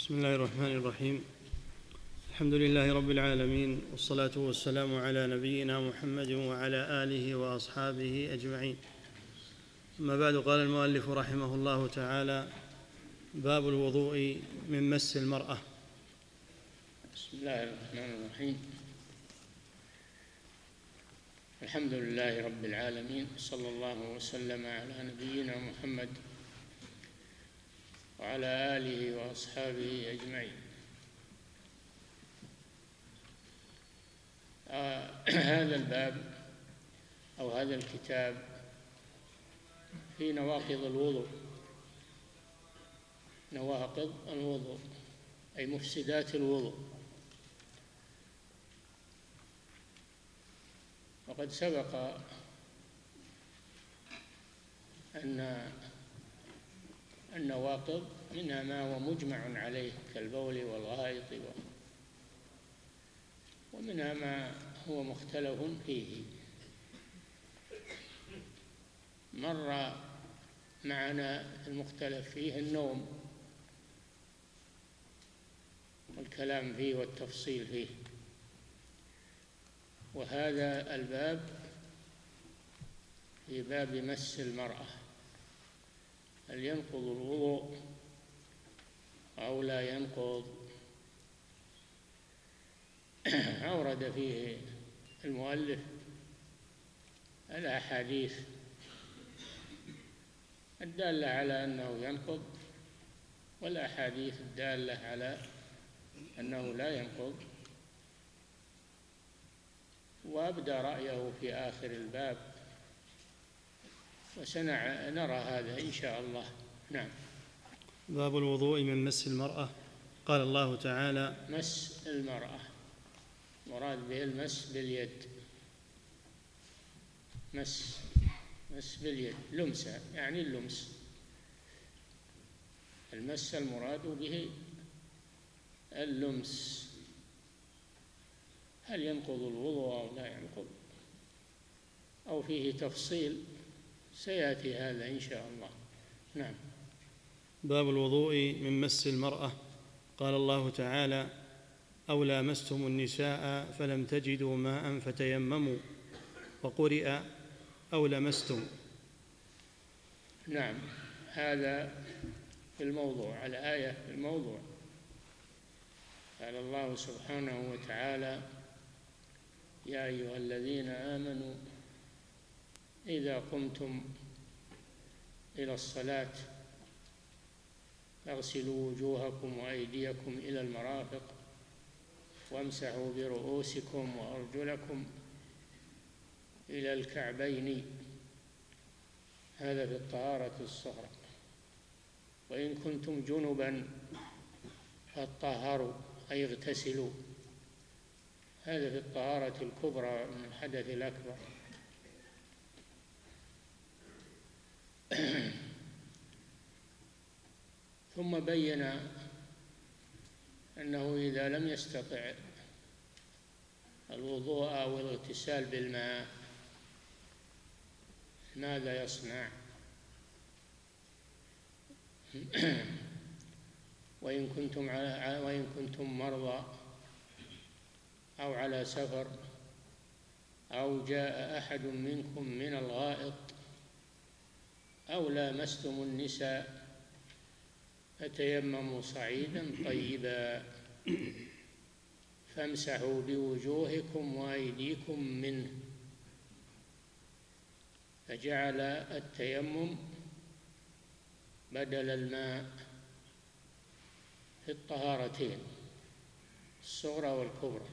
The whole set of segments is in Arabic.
بسم الله الرحمن الرحيم. الحمد لله رب العالمين، والصلاة والسلام على نبينا محمد وعلى آله وأصحابه أجمعين. أما بعد، قال المؤلف رحمه الله تعالى: باب الوضوء من مس المرأة. بسم الله الرحمن الرحيم. الحمد لله رب العالمين، صلى الله وسلم على نبينا محمد وعلى آله وأصحابه أجمعين. هذا الباب أو هذا الكتاب في نواقض الوضوء أي مفسدات الوضوء. وقد سبق أن النواقض منها ما هو مجمع عليه كالبول والغائط، ومنها ما هو مختلف فيه. مر معنا المختلف فيه النوم والكلام فيه والتفصيل فيه، وهذا الباب في باب مس المرأة، هل ينقض الوضوء أو لا ينقض؟ أورد فيه المؤلف الأحاديث الدالة على أنه ينقض والأحاديث الدالة على أنه لا ينقض، وأبدى رأيه في آخر الباب، وسنرى هذا إن شاء الله. نعم. باب الوضوء من مس المرأة. قال الله تعالى: مس المرأة مراد به المس باليد، مس باليد، لمسة يعني اللمس. المس المراد به اللمس. هل ينقض الوضوء أو لا ينقض أو فيه تفصيل؟ سيأتي هذا إن شاء الله. نعم. باب الوضوء من مس المرأة. قال الله تعالى: أو لامستم النساء فلم تجدوا ماء فتيمموا، وقرئ أو لمستم. نعم، هذا في الموضوع، الآية في الموضوع. قال الله سبحانه وتعالى: يا أيها الذين آمنوا إذا قمتم إلى الصلاة فاغسلوا وجوهكم وأيديكم إلى المرافق وامسحوا برؤوسكم وأرجلكم إلى الكعبين. هذا في الطهارة الصغرى. وإن كنتم جنبا فاطهروا أي اغتسلوا. هذا في الطهارة الكبرى من الحدث الأكبر. ثم بين أنه إذا لم يستطع الوضوء أو الاغتسال بالماء ماذا يصنع؟ وإن كنتم مرضى أو على سفر أو جاء أحد منكم من الغائط أو لامستم النساء فتيمموا صعيدا طيبا فامسحوا بوجوهكم وأيديكم منه. فجعل التيمم بدل الماء في الطهارتين الصغرى والكبرى،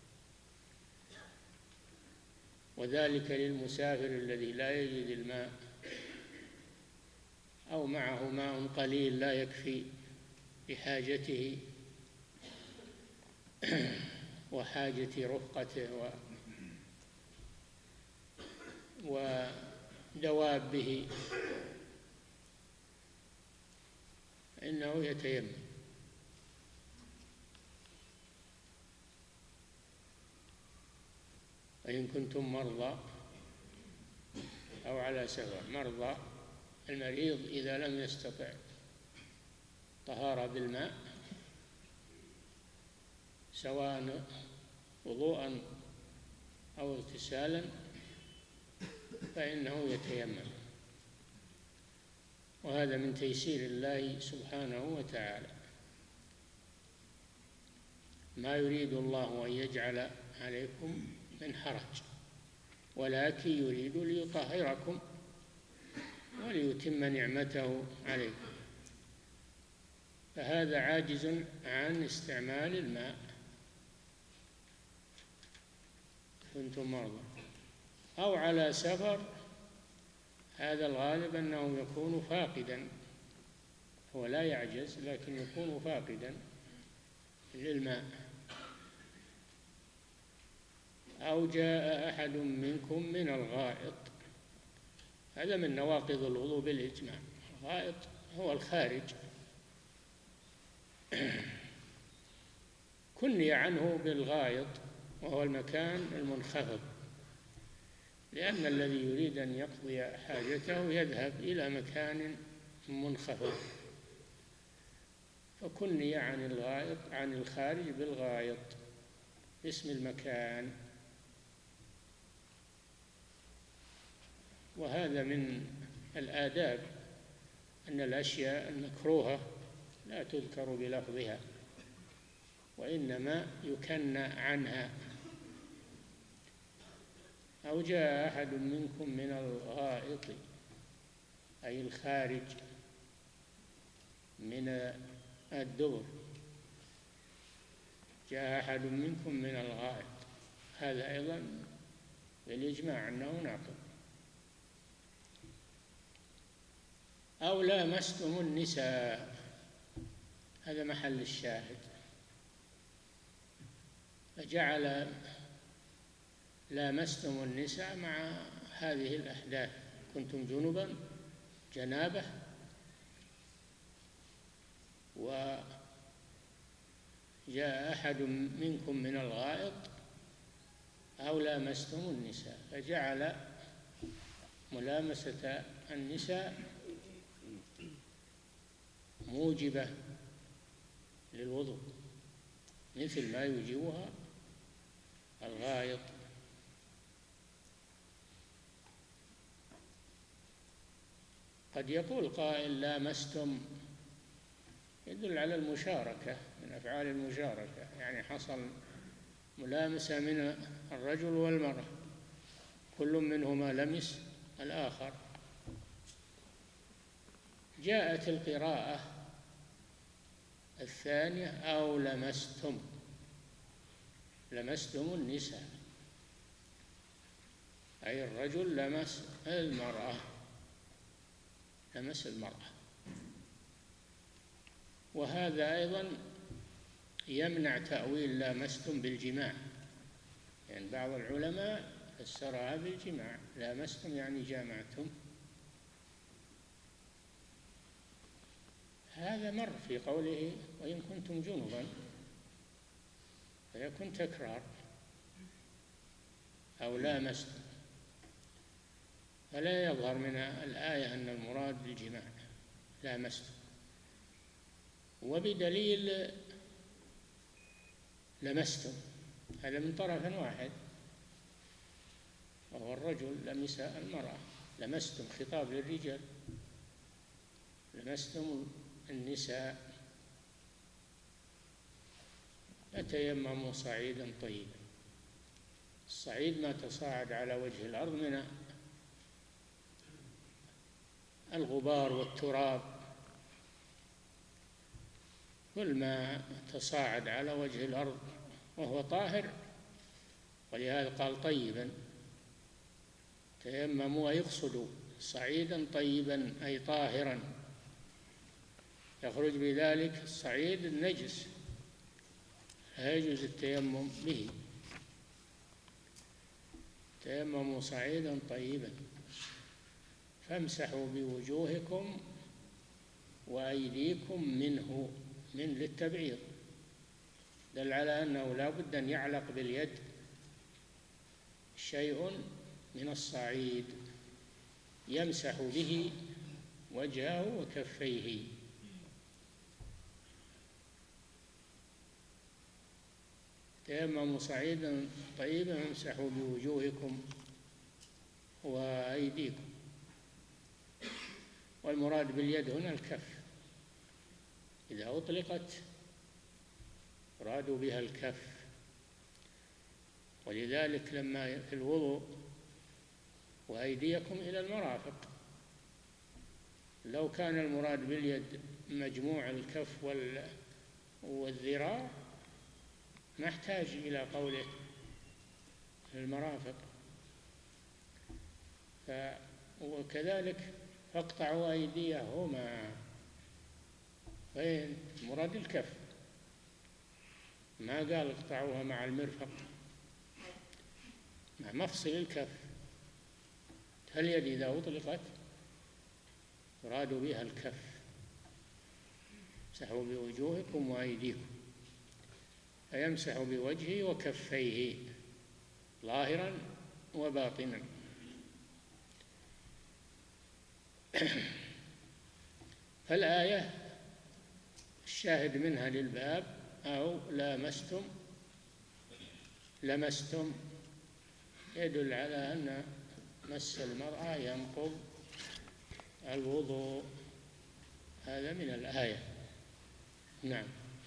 وذلك للمسافر الذي لا يجد الماء أو معه ماء قليل لا يكفي بحاجته وحاجة رفقته ودوابه، إنه يتيمم. وإن كنتم مرضى أو على سفر. مرضى المريض إذا لم يستطع طهارة بالماء سواء وضوءا أو اغتسالا فإنه يتيمم. وهذا من تيسير الله سبحانه وتعالى. ما يريد الله أن يجعل عليكم من حرج ولكن يريد ليطهركم وليتم نعمته عليكم. فهذا عاجز عن استعمال الماء، كنتم مرضى أو على سفر، هذا الغالب أنه يكون فاقدا، هو لا يعجز لكن يكون فاقدا للماء. أو جاء أحد منكم من الغائط، هذا من نواقض الوضوء بالإجماع. الغائط هو الخارج، كني عنه بالغائط وهو المكان المنخفض، لأن الذي يريد أن يقضي حاجته يذهب إلى مكان منخفض، فكني عن الغائط عن الخارج بالغائط باسم المكان. وهذا من الآداب أن الأشياء المكروهة لا تذكر بلفظها وإنما يكنى عنها. أو جاء أحد منكم من الغائط أي الخارج من الدبر، جاء أحد منكم من الغائط، هذا أيضا بالإجماع أنه ناقض. أو لامستم النساء، هذا محل الشاهد، فجعل لامستم النساء مع هذه الأحداث، كنتم جنبا جنابة وجاء أحد منكم من الغائط أو لامستم النساء، فجعل ملامسة النساء موجبة للوضوء مثل ما يوجبها الغائط. قد يقول قائل لامستم يدل على المشاركة، من أفعال المشاركة، يعني حصل ملامسة من الرجل والمرأة، كل منهما لمس الآخر. جاءت القراءة الثانية أو لمستم النساء، أي الرجل لمس المرأة، وهذا أيضا يمنع تأويل لامستم بالجماع، يعني بعض العلماء فسرها بالجماع، لامستم يعني جامعتم. هذا مر في قوله وإن كنتم جنبا، فيكون تكرار، أو لامستم، فلا يظهر من الآية أن المراد بالجماع لامستم. وبدليل لمستم، هذا من طرف واحد وهو الرجل لمس المرأة، لمستم خطاب للرجال، لمستم النساء فتيمموا صعيدا طيبا. الصعيد ما تصاعد على وجه الأرض من الغبار والتراب، كل ما تصاعد على وجه الأرض وهو طاهر، ولهذا قال طيبا، تيمموا يقصدوا صعيدا طيبا أي طاهرا، يخرج بذلك الصعيد النجس، لا يجوز التيمم به. تيمموا صعيدا طيبا فامسحوا بوجوهكم وأيديكم منه، من للتبعيض، دل على أنه لا بد أن يعلق باليد شيء من الصعيد يمسح به وجهه وكفيه. تيمموا صعيدا طيبا فامسحوا بوجوهكم وأيديكم. والمراد باليد هنا الكف، إذا أطلقت أرادوا بها الكف. ولذلك لما في الوضوء وأيديكم إلى المرافق، لو كان المراد باليد مجموع الكف والذراع ما احتاج إلى قوله المرافق. وكذلك فاقطعوا أيديهما، وين مراد الكف، ما قال اقطعوها مع المرفق، مع مفصل الكف. فاليد إذا أطلقت يراد بها الكف. امسحوا بوجوهكم وأيديكم، فيمسح بوجهه وكفيه ظاهرا وباطنا. فالآية الشاهد منها للباب أو لمستم يدل على أن مس المرأة ينقض الوضوء، هذا من الآية. نعم.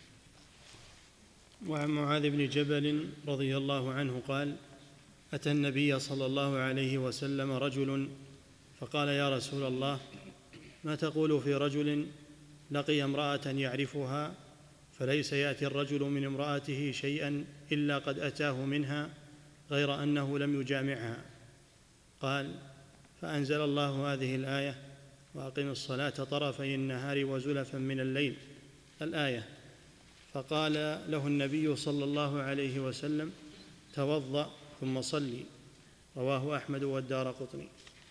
وعن معاذ بن جبل رضي الله عنه قال: أتى النبي صلى الله عليه وسلم رجل فقال: يا رسول الله، ما تقول في رجل لقي امرأة يعرفها فليس يأتي الرجل من امرأته شيئا إلا قد أتاه منها غير أنه لم يجامعها؟ قال: فأنزل الله هذه الآية: وأقم الصلاة طرفي النهار وزلفا من الليل، الآية. فقال له النبي صلى الله عليه وسلم: توضأ ثم صلي. رواه أحمد والدارقطني.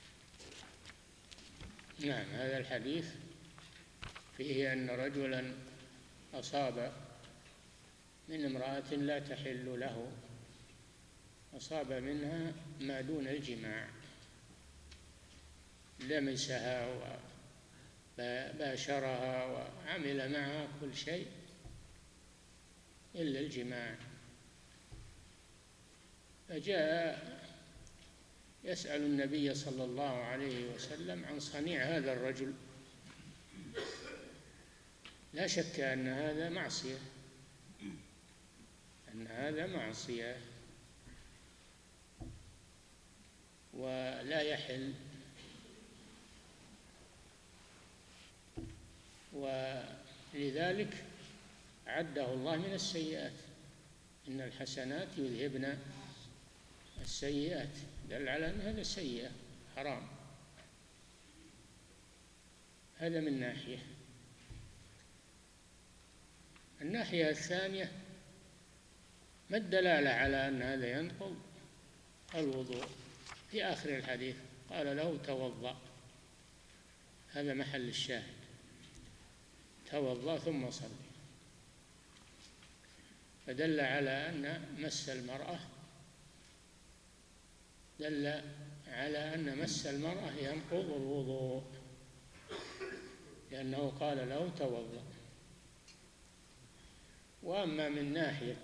نعم. هذا الحديث فيه أن رجلا أصاب من امرأة لا تحل له، أصاب منها ما دون الجماع، لمسها وباشرها وعمل معها كل شيء إلا الجماع. فجاء يسأل النبي صلى الله عليه وسلم عن صنيع هذا الرجل. لا شك أن هذا معصية، ولا يحل. ولذلك عده الله من السيئات، إن الحسنات يذهبن السيئات، دل على أن هذا سيئة حرام. هذا من ناحية. الناحية الثانية: ما الدلالة على أن هذا ينقض الوضوء؟ في آخر الحديث قال له: توضأ، هذا محل الشاهد، توضأ ثم صلي. فدل على أن مس المرأة ينقض الوضوء، لأنه قال له: توضأ. وأما من ناحية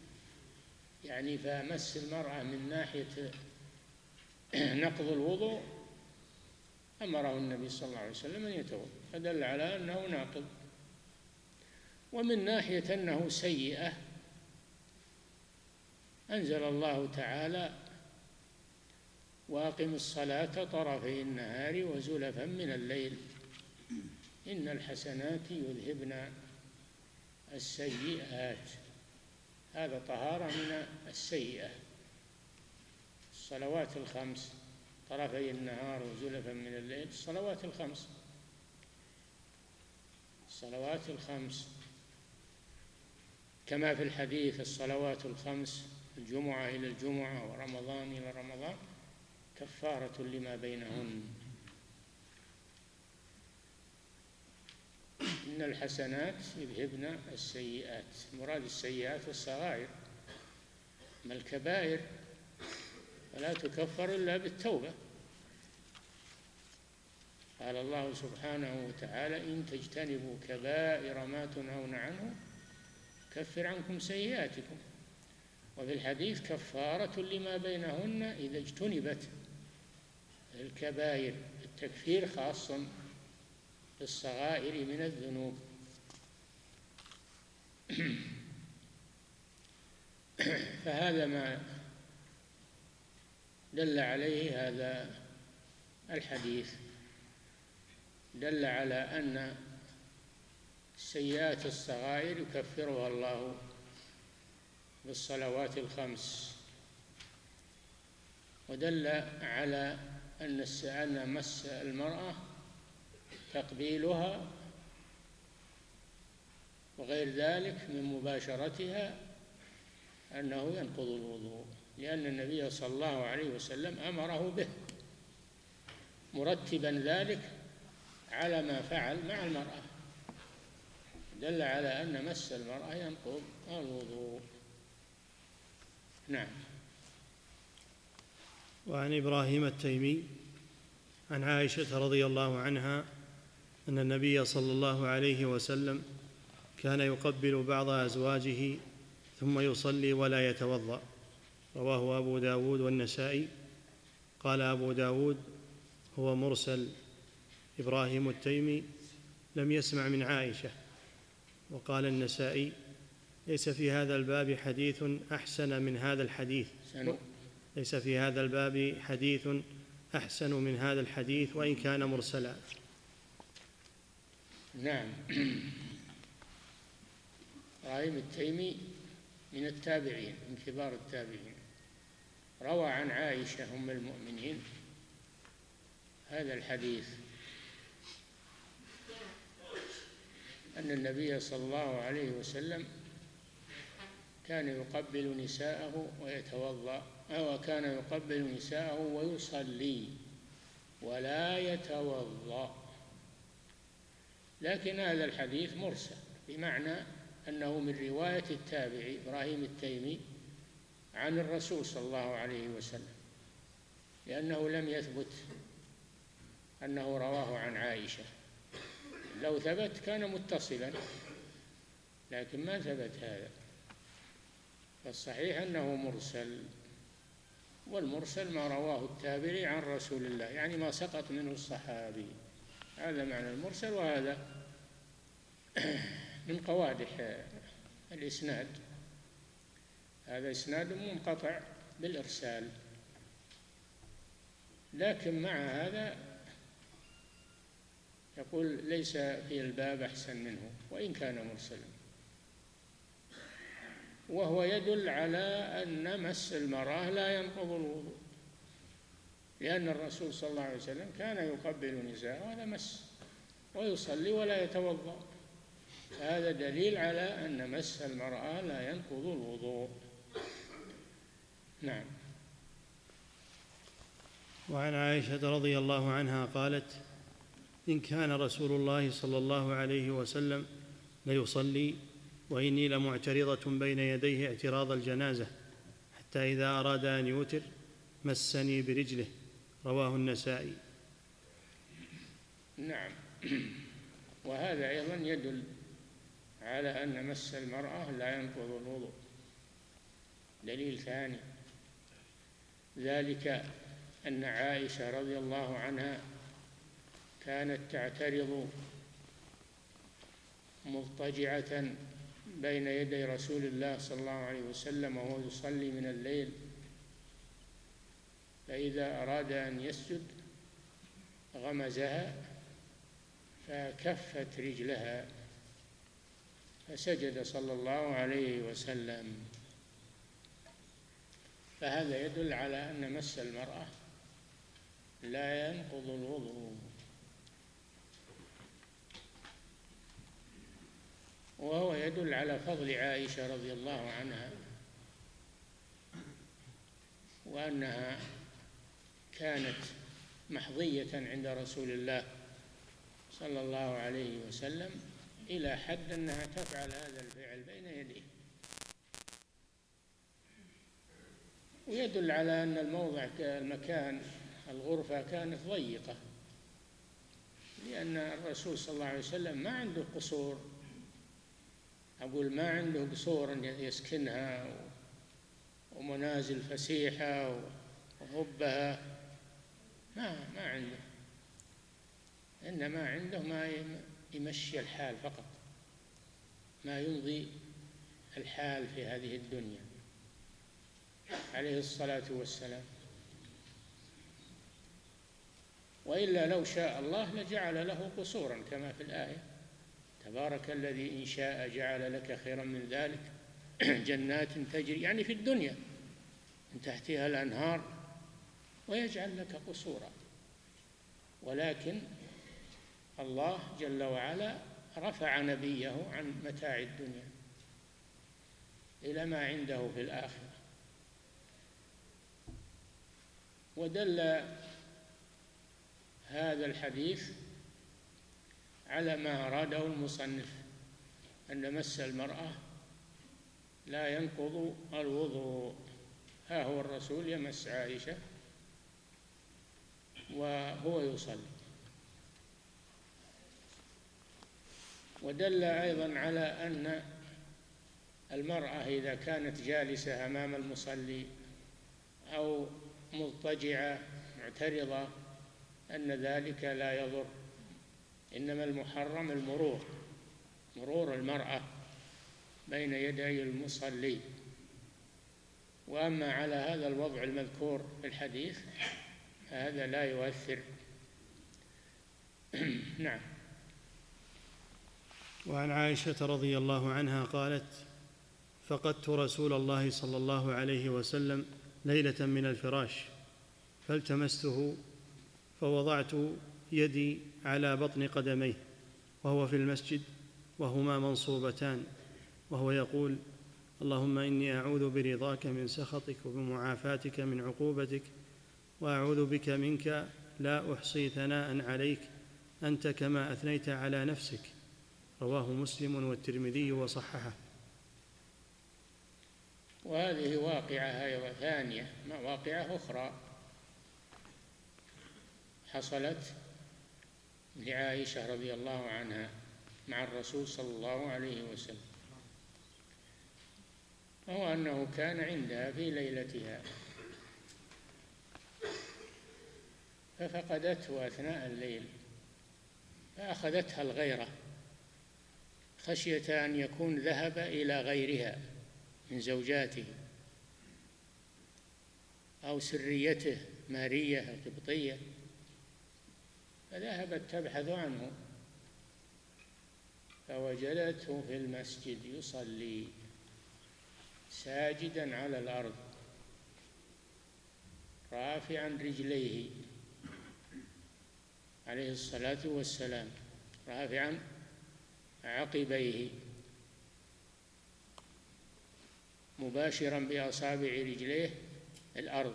فمس المرأة من ناحية نقض الوضوء، أمره النبي صلى الله عليه وسلم أن يتوضأ، فدل على أنه ناقض. ومن ناحية أنه سيئة، أنزل الله تعالى: وأقم الصلاة طرفي النهار وزلفا من الليل، إن الحسنات يذهبن السيئات. هذا طهارة من السيئة. الصلوات الخمس، طرفي النهار وزلفا من الليل، الصلوات الخمس كما في الحديث: الصلوات الخمس، الجمعة إلى الجمعة ورمضان إلى رمضان، كفارة لما بينهن. إن الحسنات يذهبن السيئات. مراد السيئات الصغائر، أما الكبائر فلا تكفر إلا بالتوبة. قال الله سبحانه وتعالى: إن وفي الحديث كفارة لما بينهن إذا اجتنبت الكبائر. التكفير خاص بالصغائر من الذنوب. فهذا ما دل عليه هذا الحديث، دل على أن السيئات الصغائر يكفرها الله بالصلوات الخمس، ودل على أن مس المرأة تقبيلها وغير ذلك من مباشرتها أنه ينقض الوضوء، لأن النبي صلى الله عليه وسلم أمره به مرتبا ذلك على ما فعل مع المرأة، دل على أن مس المرأة ينقض الوضوء. نعم. وعن إبراهيم التيمي عن عائشة رضي الله عنها أن النبي صلى الله عليه وسلم كان يقبل بعض أزواجه ثم يصلي ولا يتوضأ، رواه أبو داود والنسائي. قال أبو داود: هو مرسل، إبراهيم التيمي لم يسمع من عائشة. وقال النسائي: ليس في هذا الباب حديث أحسن من هذا الحديث، ليس في هذا الباب حديث أحسن من هذا الحديث وإن كان مرسلا. نعم. إبراهيم التيمي من التابعين، من كبار التابعين، روى عن عائشة أم المؤمنين هذا الحديث، أن النبي صلى الله عليه وسلم كان يقبل نساءه ويتوضأ، أو كان يقبل نساءه ويصلي ولا يتوضأ. لكن هذا الحديث مرسل، بمعنى أنه من رواية التابعي إبراهيم التيمي عن الرسول صلى الله عليه وسلم، لأنه لم يثبت أنه رواه عن عائشة. لو ثبت كان متصلا، لكن ما ثبت هذا، فالصحيح أنه مرسل، والمرسل ما رواه التابعي عن رسول الله، يعني ما سقط منه الصحابي، هذا معنى المرسل. وهذا من قوادح الإسناد، هذا إسناد منقطع بالإرسال، لكن مع هذا يقول ليس في الباب أحسن منه وإن كان مرسلا. وهو يدل على أن مس المرأة لا ينقض الوضوء، لأن الرسول صلى الله عليه وسلم كان يقبل نساءه وهذا مس، ويصلي ولا يتوضأ، هذا دليل على أن مس المرأة لا ينقض الوضوء. نعم. وعن عائشة رضي الله عنها قالت: إن كان رسول الله صلى الله عليه وسلم ليصلي وإني لمعترضة بين يديه اعتراض الجنازة، حتى إذا أراد أن يوتر مسني برجله، رواه النسائي. نعم. وهذا أيضا يدل على أن مس المرأة لا ينقض الوضوء. دليل ثاني ذلك أن عائشة رضي الله عنها كانت تعترض مضطجعة بين يدي رسول الله صلى الله عليه وسلم وهو يصلي من الليل، فإذا أراد أن يسجد غمزها فكفت رجلها فسجد صلى الله عليه وسلم. فهذا يدل على أن مس المرأة لا ينقض الوضوء. وهو يدل على فضل عائشة رضي الله عنها، وأنها كانت محظية عند رسول الله صلى الله عليه وسلم إلى حد أنها تفعل هذا الفعل بين يديه. ويدل على أن المكان الغرفة كانت ضيقة، لأن الرسول صلى الله عليه وسلم ما عنده قصور، أقول ما عنده قصور أن يسكنها ومنازل فسيحة وغبها، ما عنده، إنما عنده ما يمشي الحال فقط، ما يمضي الحال في هذه الدنيا عليه الصلاة والسلام. وإلا لو شاء الله لجعل له قصورا كما في الآية: تبارك الذي إن شاء جعل لك خيرا من ذلك جنات تجري، يعني في الدنيا، من تحتها الأنهار، ويجعل لك قصورا. ولكن الله جل وعلا رفع نبيه عن متاع الدنيا إلى ما عنده في الآخرة. ودل هذا الحديث على ما أراده المصنف، أن مس المرأة لا ينقض الوضوء. ها هو الرسول يمس عائشة وهو يصلي. ودل أيضا على أن المرأة إذا كانت جالسة أمام المصلي أو مضطجعة معترضة أن ذلك لا يضر، إنما المحرم مرور المرأة بين يدي المصلي. وأما على هذا الوضع المذكور في الحديث هذا لا يؤثر. نعم. وعن عائشة رضي الله عنها قالت: فقدت رسول الله صلى الله عليه وسلم ليلة من الفراش فالتمسته فوضعت يدي على بطن قدميه وهو في المسجد وهما منصوبتان، وهو يقول: اللهم إني أعوذ برضاك من سخطك وبمعافاتك من عقوبتك وأعوذ بك منك لا أحصي ثناء عليك أنت كما أثنيت على نفسك. رواه مسلم والترمذي وصححه. وهذه واقعة ثانية، واقعة أخرى حصلت لعائشة رضي الله عنها مع الرسول صلى الله عليه وسلم، وهو أنه كان عندها في ليلتها ففقدته أثناء الليل، فأخذتها الغيرة خشية أن يكون ذهب إلى غيرها من زوجاته أو سريته مارية القبطية، فذهبت تبحث عنه فوجدته في المسجد يصلي ساجدا على الأرض رافعا رجليه عليه الصلاة والسلام، رافعا عقبيه مباشرا بأصابع رجليه الأرض،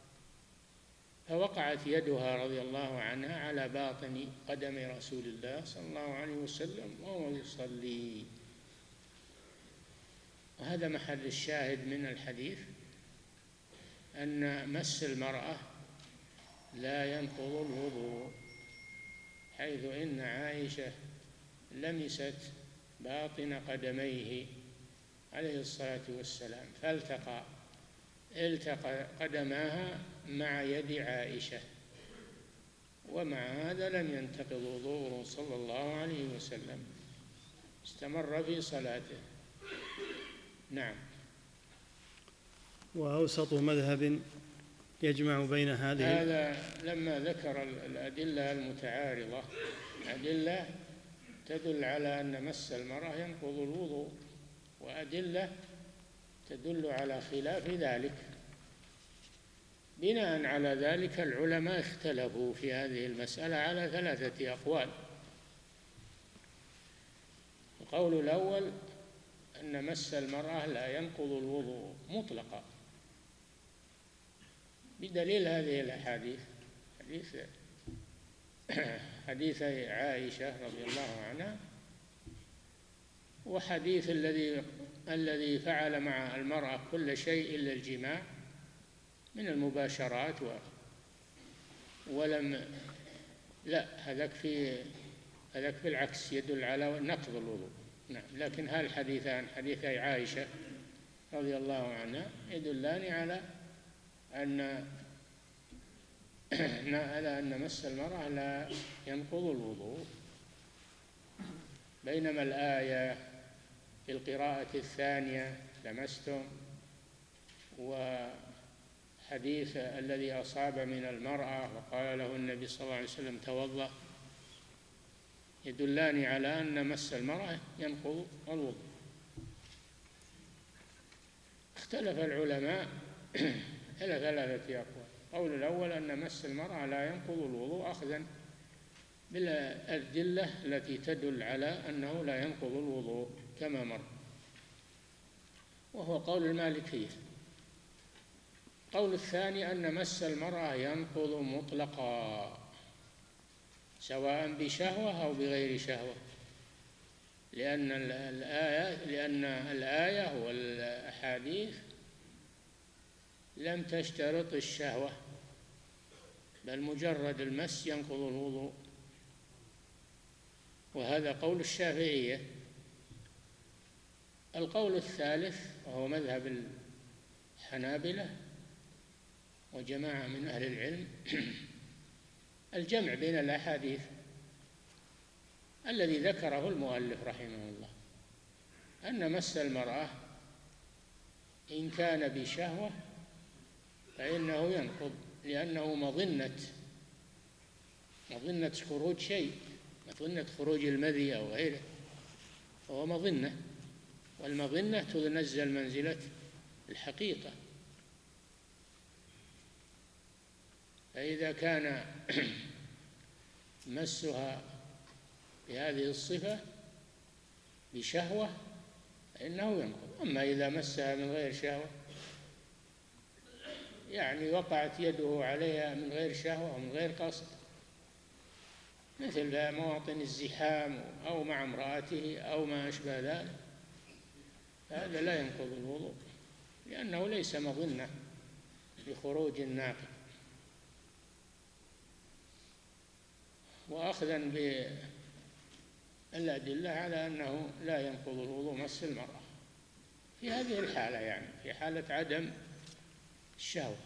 فوقعت يدها رضي الله عنها على باطن قدم رسول الله صلى الله عليه وسلم وهو يصلي. وهذا محل الشاهد من الحديث، أن مس المرأة لا ينقض الوضوء، حيث إن عائشة لمست باطن قدميه عليه الصلاة والسلام التقى قدماها مع يد عائشة، ومع هذا لم ينتقض وضوءه صلى الله عليه وسلم، استمر في صلاته. نعم. وأوسط مذهب يجمع بين هذه هذا لما ذكر الأدلة المتعارضة، أدلة تدل على أن مس المرأة ينقض الوضوء، وأدلة تدل على خلاف ذلك. بناء على ذلك العلماء اختلفوا في هذه المسألة على 3 أقوال. القول الأول أن مس المرأة لا ينقض الوضوء مطلقا، بدليل هذه الأحاديث، حديث عائشة رضي الله عنها، وحديث الذي فعل مع المرأة كل شيء إلا الجماع من المباشرات ولم لا هذاك بالعكس يدل على نقض الوضوء. نعم. لكن هالحديثان، حديث عائشة رضي الله عنها يدلان على أن مس المرأة لا ينقض الوضوء، بينما الآية في القراءة الثانية لمستم، وحديث الذي أصاب من المرأة وقال له النبي صلى الله عليه وسلم توضأ، يدلان على أن مس المرأة ينقض الوضوء. اختلف العلماء إلى 3 أقوال. القول الأول أن مس المرأة لا ينقض الوضوء أخذا بالأدلة التي تدل على أنه لا ينقض الوضوء كما مر، وهو قول المالكية. القول الثاني أن مس المرأة ينقض مطلقا سواء بشهوة أو بغير شهوة، لأن الآية والأحاديث لم تشترط الشهوة، بل مجرد المس ينقض الوضوء، وهذا قول الشافعية. القول الثالث وهو مذهب الحنابلة وجماعة من أهل العلم الجمع بين الأحاديث الذي ذكره المؤلف رحمه الله، أن مس المرأة إن كان بشهوة فإنه ينقض، لأنه مظنة خروج شيء، مظنة خروج المذي أو غيره، فهو مظنة، والمظنة تنزل منزلة الحقيقة. فإذا كان مسها بهذه الصفة بشهوة فإنه ينقض. أما إذا مسها من غير شهوة، يعني وقعت يده عليها من غير شهوة ومن غير قصد، مثل مواطن الزحام أو مع امرأته أو ما أشبه ذلك، هذا لا ينقض الوضوء، لأنه ليس مظنة لخروج الناقض. وأخذا بالأدلة على أنه لا ينقض الوضوء مس المرأة في هذه الحالة، يعني في حالة عدم الشهوة.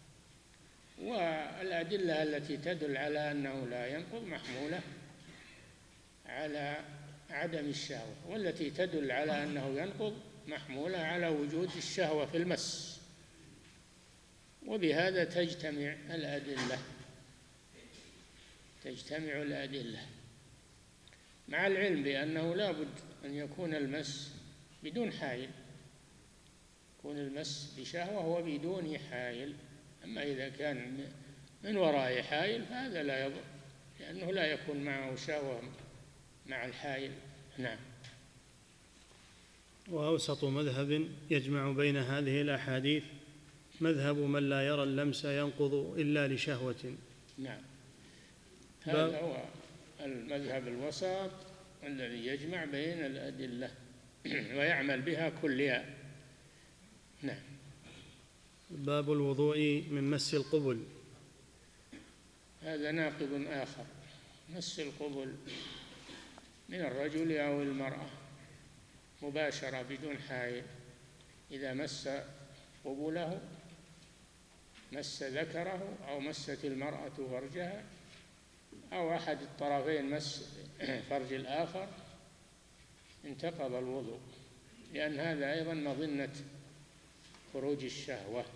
والأدلة التي تدل على أنه لا ينقض محمولة على عدم الشهوة، والتي تدل على أنه ينقض محمولة على وجود الشهوة في المس، وبهذا تجتمع الأدلة، مع العلم بأنه لا بد أن يكون المس بدون حائل، يكون المس بشهوة وبدون حائل. أما إذا كان من وراء حائل فهذا لا يضر، لأنه لا يكون معه شهوة مع الحائل. نعم. وأوسط مذهب يجمع بين هذه الأحاديث مذهب من لا يرى اللمس ينقض إلا لشهوة. نعم، هذا هو المذهب الوسط الذي يجمع بين الأدلة ويعمل بها كلها. نعم. باب الوضوء من مس القبل. هذا ناقض آخر، مس القبل من الرجل أو المرأة مباشرة بدون حائل، إذا مس قبله، مس ذكره أو مست المرأة فرجها أو أحد الطرفين مس فرج الآخر، انتقض الوضوء، لأن هذا أيضا مظنة خروج الشهوة.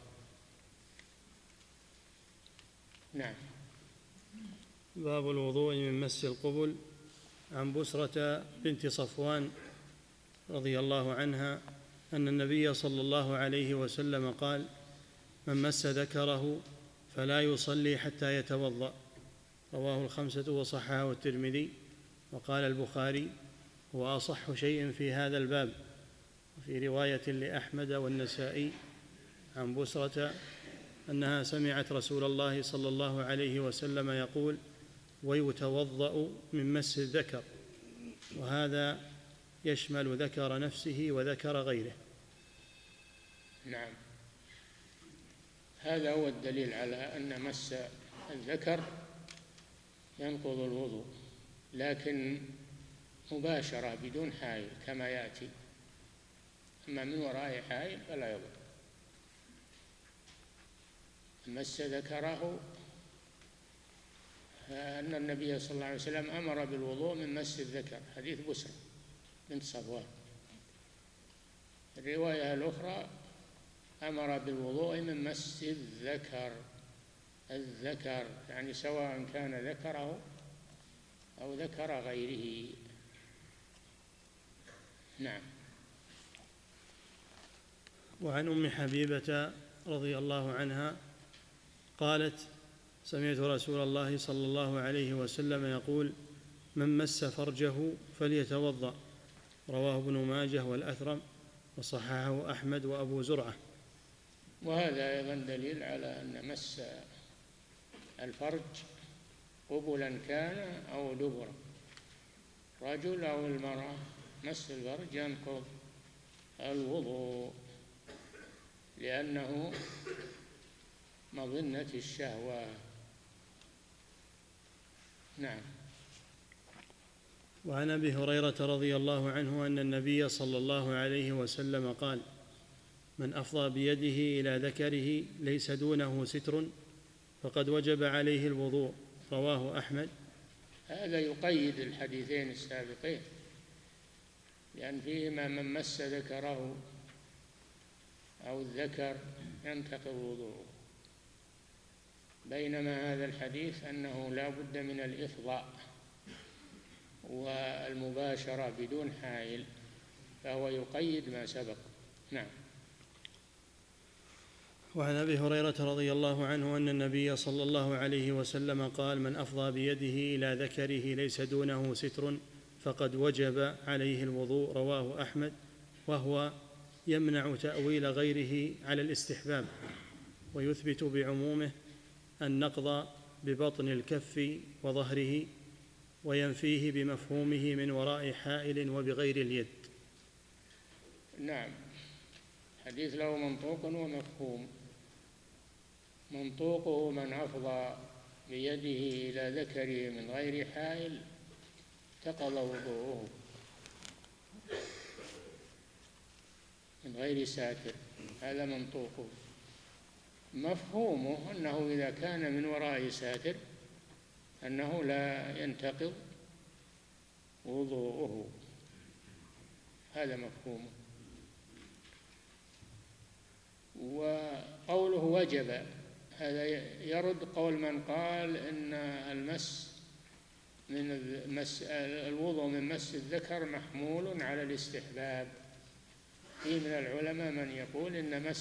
نعم. باب الوضوء من مس القبل. عن بسرة بنت صفوان رضي الله عنها أن النبي صلى الله عليه وسلم قال: من مس ذكره فلا يصلي حتى يتوضأ. رواه 5 وصححه الترمذي. وقال البخاري: هو أصح شيء في هذا الباب. وفي رواية لأحمد والنسائي عن بسرة أنها سمعت رسول الله صلى الله عليه وسلم يقول: ويتوضأ من مس الذكر. وهذا يشمل ذكر نفسه وذكر غيره. نعم، هذا هو الدليل على أن مس الذكر ينقض الوضوء، لكن مباشرة بدون حائل كما يأتي. أما من وراء حائل فلا يضر. مس ذكره، أن النبي صلى الله عليه وسلم أمر بالوضوء من مس الذكر، حديث بسرة بنت صفوان. الرواية الأخرى أمر بالوضوء من مس الذكر يعني سواء كان ذكره أو ذكر غيره. نعم. وعن أم حبيبة رضي الله عنها قالت: سمعت رسول الله صلى الله عليه وسلم يقول: من مس فرجه فليتوضأ. رواه ابن ماجه والأثرم وصححه أحمد وأبو زرعة. وهذا أيضا دليل على أن مس الفرج قبلا كان أو دبرا، رجل أو المرأة، مس الفرج ينقض الوضوء لأنه مظنة الشهوة. نعم. وعن أبي هريرة رضي الله عنه أن النبي صلى الله عليه وسلم قال: من أفضى بيده إلى ذكره ليس دونه ستر فقد وجب عليه الوضوء. رواه أحمد. هذا يقيد الحديثين السابقين، لأن فيهما من مس ذكره أو الذكر ينتقض وضوءه، بينما هذا الحديث أنه لا بد من الإفضاء والمباشرة بدون حائل، فهو يقيد ما سبق. نعم. وعن أبي هريرة رضي الله عنه أن النبي صلى الله عليه وسلم قال: من أفضى بيده إلى ذكره ليس دونه ستر فقد وجب عليه الوضوء. رواه أحمد. وهو يمنع تأويل غيره على الاستحباب، ويثبت بعمومه النقض ببطن الكف وظهره، وينفيه بمفهومه من وراء حائل وبغير اليد. نعم. حديث له منطوق ومفهوم. منطوقه: من أفضى بيده إلى ذكره من غير حائل انتقض وضوءه من غير ساتر، هذا منطوقه. مفهومه أنه إذا كان من وراء ساتر أنه لا ينتقض وضوءه، هذا مفهومه. وقوله وجب هذا يرد قول من قال إن الوضوء من مس الذكر محمول على الاستحباب. في من العلماء من يقول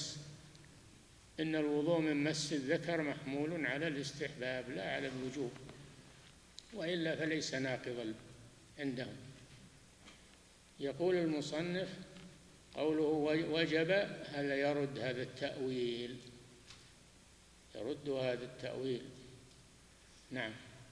إن الوضوء من مس الذكر محمول على الاستحباب لا على الوجوب، وإلا فليس ناقضا عندهم. يقول المصنف: قوله وجب هذا يرد هذا التأويل، يرد هذا التأويل. نعم.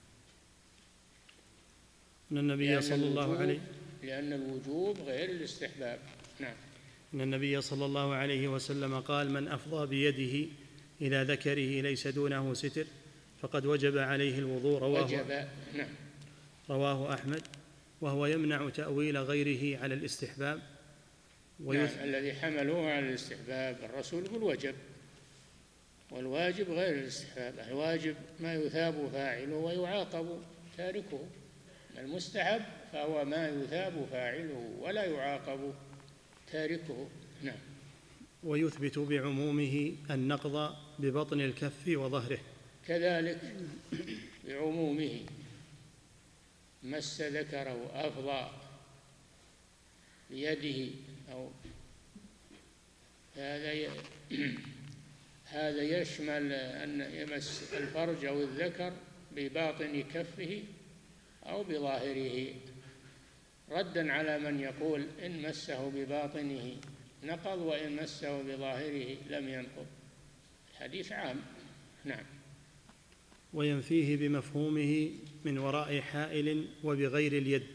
أن النبي صلى الله عليه لأن الوجوب غير الاستحباب. نعم. أن النبي صلى الله عليه وسلم قال: من أفضى بيده إلى ذكره ليس دونه ستر فقد وجب عليه الوضوء. نعم. رواه أحمد. وهو يمنع تأويل غيره على الاستحباب. نعم. الذي حملوه على الاستحباب الرسول يقول وجب، والواجب غير الاستحباب. الواجب ما يثاب فاعله ويعاقب تاركه، المستحب فهو ما يثاب فاعله ولا يعاقب تاركه. نعم. ويثبت بعمومه النقض ببطن الكف وظهره، كذلك بعمومه مس ذكره أفضى بيده أو هذا يشمل أن يمس الفرج أو الذكر بباطن كفه أو بظاهره، ردا على من يقول إن مسه بباطنه نقض وإن مسه بظاهره لم ينقض. الحديث عام. نعم. وينفيه بمفهومه من وراء حائل وبغير اليد.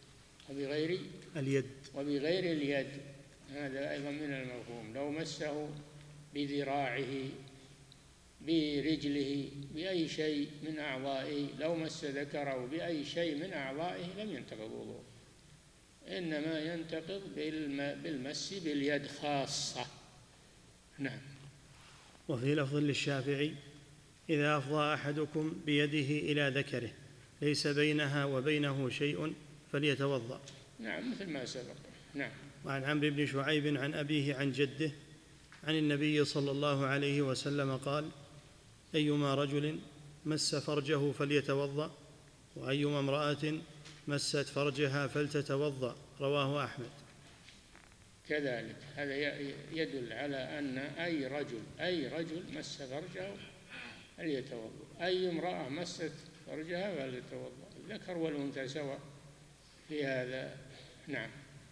وبغير اليد هذا أيضا من المفهوم. لو مسه بذراعه برجله بأي شيء من أعضائه، لو مس ذكره بأي شيء من أعضائه لم ينتقض وضوءه. إنما ينتقض بالمس باليد خاصة. نعم. وفي لفظ للشافعي: إذا أفضى أحدكم بيده إلى ذكره ليس بينها وبينه شيء فليتوضأ. نعم، مثل ما سبق. نعم. وعن عمرو بن شعيب عن أبيه عن جده عن النبي صلى الله عليه وسلم قال: أيما رجل مس فرجه فليتوضأ، وأيما امرأة مست فرجها فلتتوضأ. رواه أحمد. كذلك هذا يدل على أن أي رجل مس فرجه فليتوضأ، أي امرأة مست فرجها فليتوضأ، الذكر والأنثى سواء في هذا. نعم.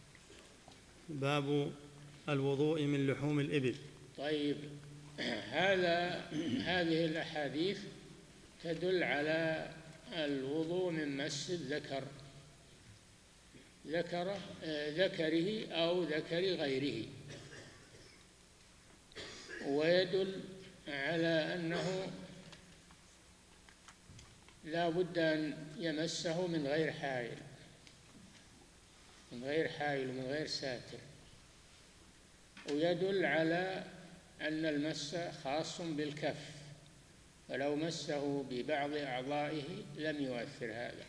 باب الوضوء من لحوم الإبل. طيب، هذه الأحاديث تدل على الوضوء من مس الذكر، ذكره أو ذكر غيره، ويدل على أنه لا بد أن يمسه من غير حائل ومن غير ساتر، ويدل على أن المس خاص بالكف، فلو مسه ببعض أعضائه لم يؤثر هذا،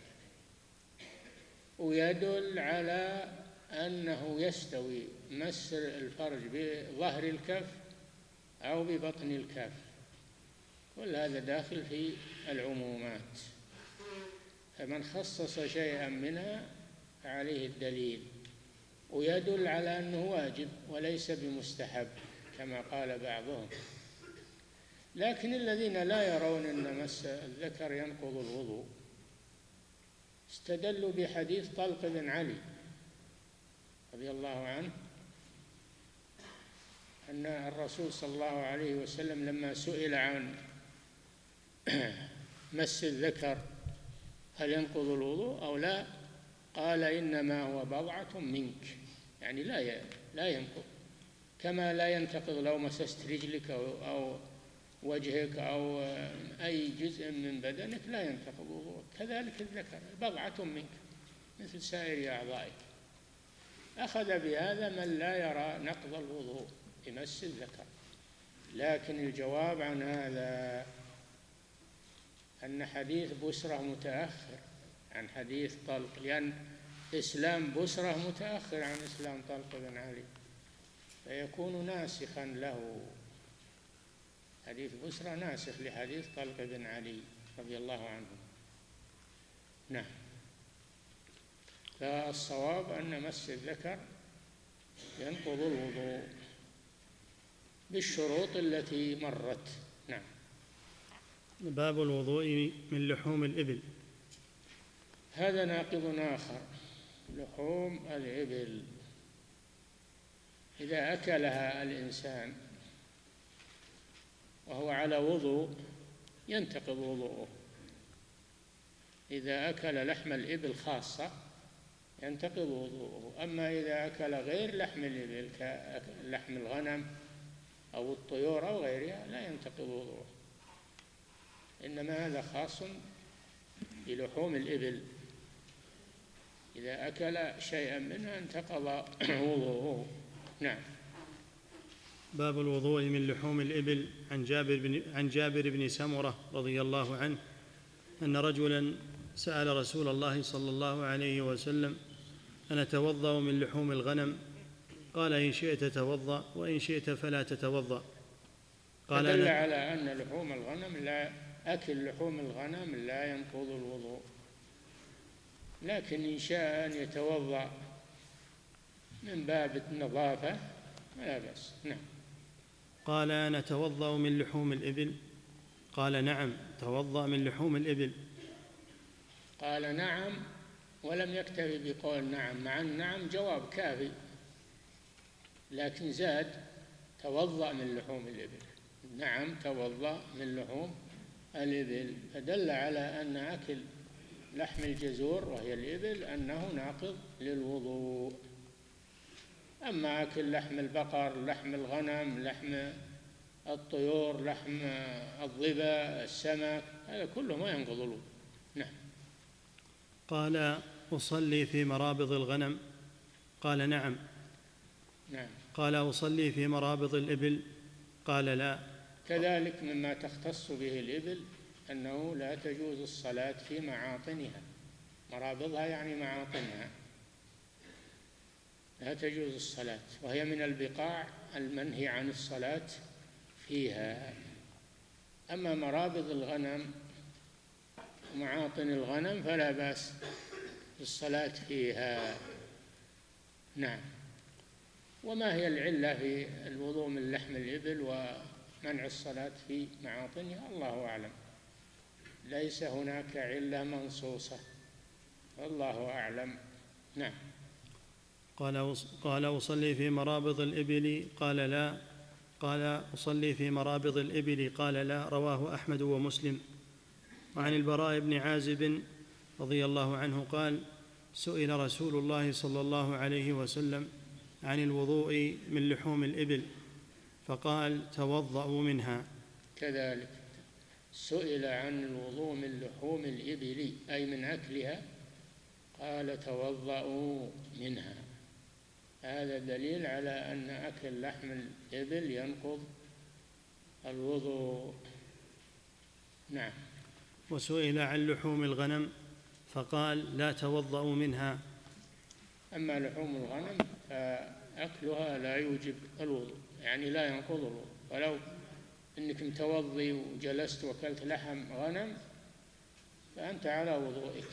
ويدل على أنه يستوي مس الفرج بظهر الكف أو ببطن الكف، كل هذا داخل في العمومات، فمن خصص شيئا منها فعليه الدليل، ويدل على أنه واجب وليس بمستحب كما قال بعضهم. لكن الذين لا يرون أن مس الذكر ينقض الوضوء استدلوا بحديث طلق بن علي رضي الله عنه أن الرسول صلى الله عليه وسلم لما سئل عن مس الذكر هل ينقض الوضوء أو لا، قال: إنما هو بضعة منك، يعني لا ينقض، كما لا ينتقض لو مسست رجلك أو وجهك أو أي جزء من بدنك لا ينتقض وضوءك، كذلك الذكر بضعة منك مثل سائر أعضائك. أخذ بهذا من لا يرى نقض الوضوء بمس الذكر، لكن الجواب عن هذا أن حديث بسرة متأخر عن حديث طلق، لأن إسلام بسرة متأخر عن إسلام طلق بن علي، فيكون ناسخا له، حديث بسرة ناسخ لحديث طلق بن علي رضي الله عنه. نعم. فالصواب أن مس الذكر ينقض الوضوء بالشروط التي مرت. نعم. باب الوضوء من لحوم الإبل. هذا ناقض آخر، لحوم الإبل إذا أكلها الإنسان وهو على وضوء ينتقض وضوءه، إذا أكل لحم الإبل خاصة ينتقض وضوءه، أما إذا أكل غير لحم الإبل كلحم الغنم أو الطيور أو غيرها لا ينتقض وضوءه، إنما هذا خاص بلحوم الإبل، إذا أكل شيئا منها انتقض وضوءه. نعم. باب الوضوء من لحوم الإبل. عن جابر بن سمرة رضي الله عنه أن رجلا سأل رسول الله صلى الله عليه وسلم: أنا أتوضأ من لحوم الغنم؟ قال: إن شئت توضأ وإن شئت فلا تتوضأ. قال: دل على أن أكل لحوم الغنم لا ينقض الوضوء، لكن إن شاء أن يتوضأ من باب النظافة لا بأس. نعم. قال: أنا أتوضأ من لحوم الإبل؟ قال: نعم، توضأ من لحوم الإبل. قال: نعم، ولم يكتفي بقول نعم، مع النعم جواب كافي، لكن زاد: توضأ من لحوم الإبل. نعم، توضأ من لحوم الإبل، فدل على أن أكل لحم الجزور وهي الإبل أنه ناقض للوضوء. أما أكل لحم البقر، لحم الغنم، لحم الطيور، لحم الظبا، السمك، هذا كله ما ينقض الوضوء. نعم. قال: أصلي في مرابض الغنم قال نعم. نعم. قال أصلي في مرابض الإبل؟ قال لا. كذلك مما تختص به الإبل أنه لا تجوز الصلاة في معاطنها، مرابضها يعني معاطنها، لا تجوز الصلاة، وهي من البقاع المنهي عن الصلاة فيها. أما مرابض الغنم ومعاطن الغنم فلا بأس بالصلاة فيها. نعم. وما هي العلة في الوضوء من لحم الإبل ومنع الصلاة في معاطنها؟ الله أعلم، ليس هناك علة منصوصة، والله أعلم. نعم. قال أصلي في مرابض الإبل؟ قال لا. قال أصلي في مرابض الإبل؟ قال لا. رواه أحمد ومسلم. وعن البراء بن عازب رضي الله عنه قال: سئل رسول الله صلى الله عليه وسلم عن الوضوء من لحوم الإبل فقال: توضأوا منها. كذلك سئل عن الوضوء من لحوم الإبل أي من أكلها، قال: توضأوا منها. هذا دليل على أن أكل لحم الإبل ينقض الوضوء. نعم. وسئل عن لحوم الغنم فقال: لا توضأوا منها. أما لحوم الغنم فأكلها لا يوجب الوضوء، يعني لا ينقض الوضوء، ولو أنك متوضي وجلست وكلت لحم غنم فأنت على وضوئك،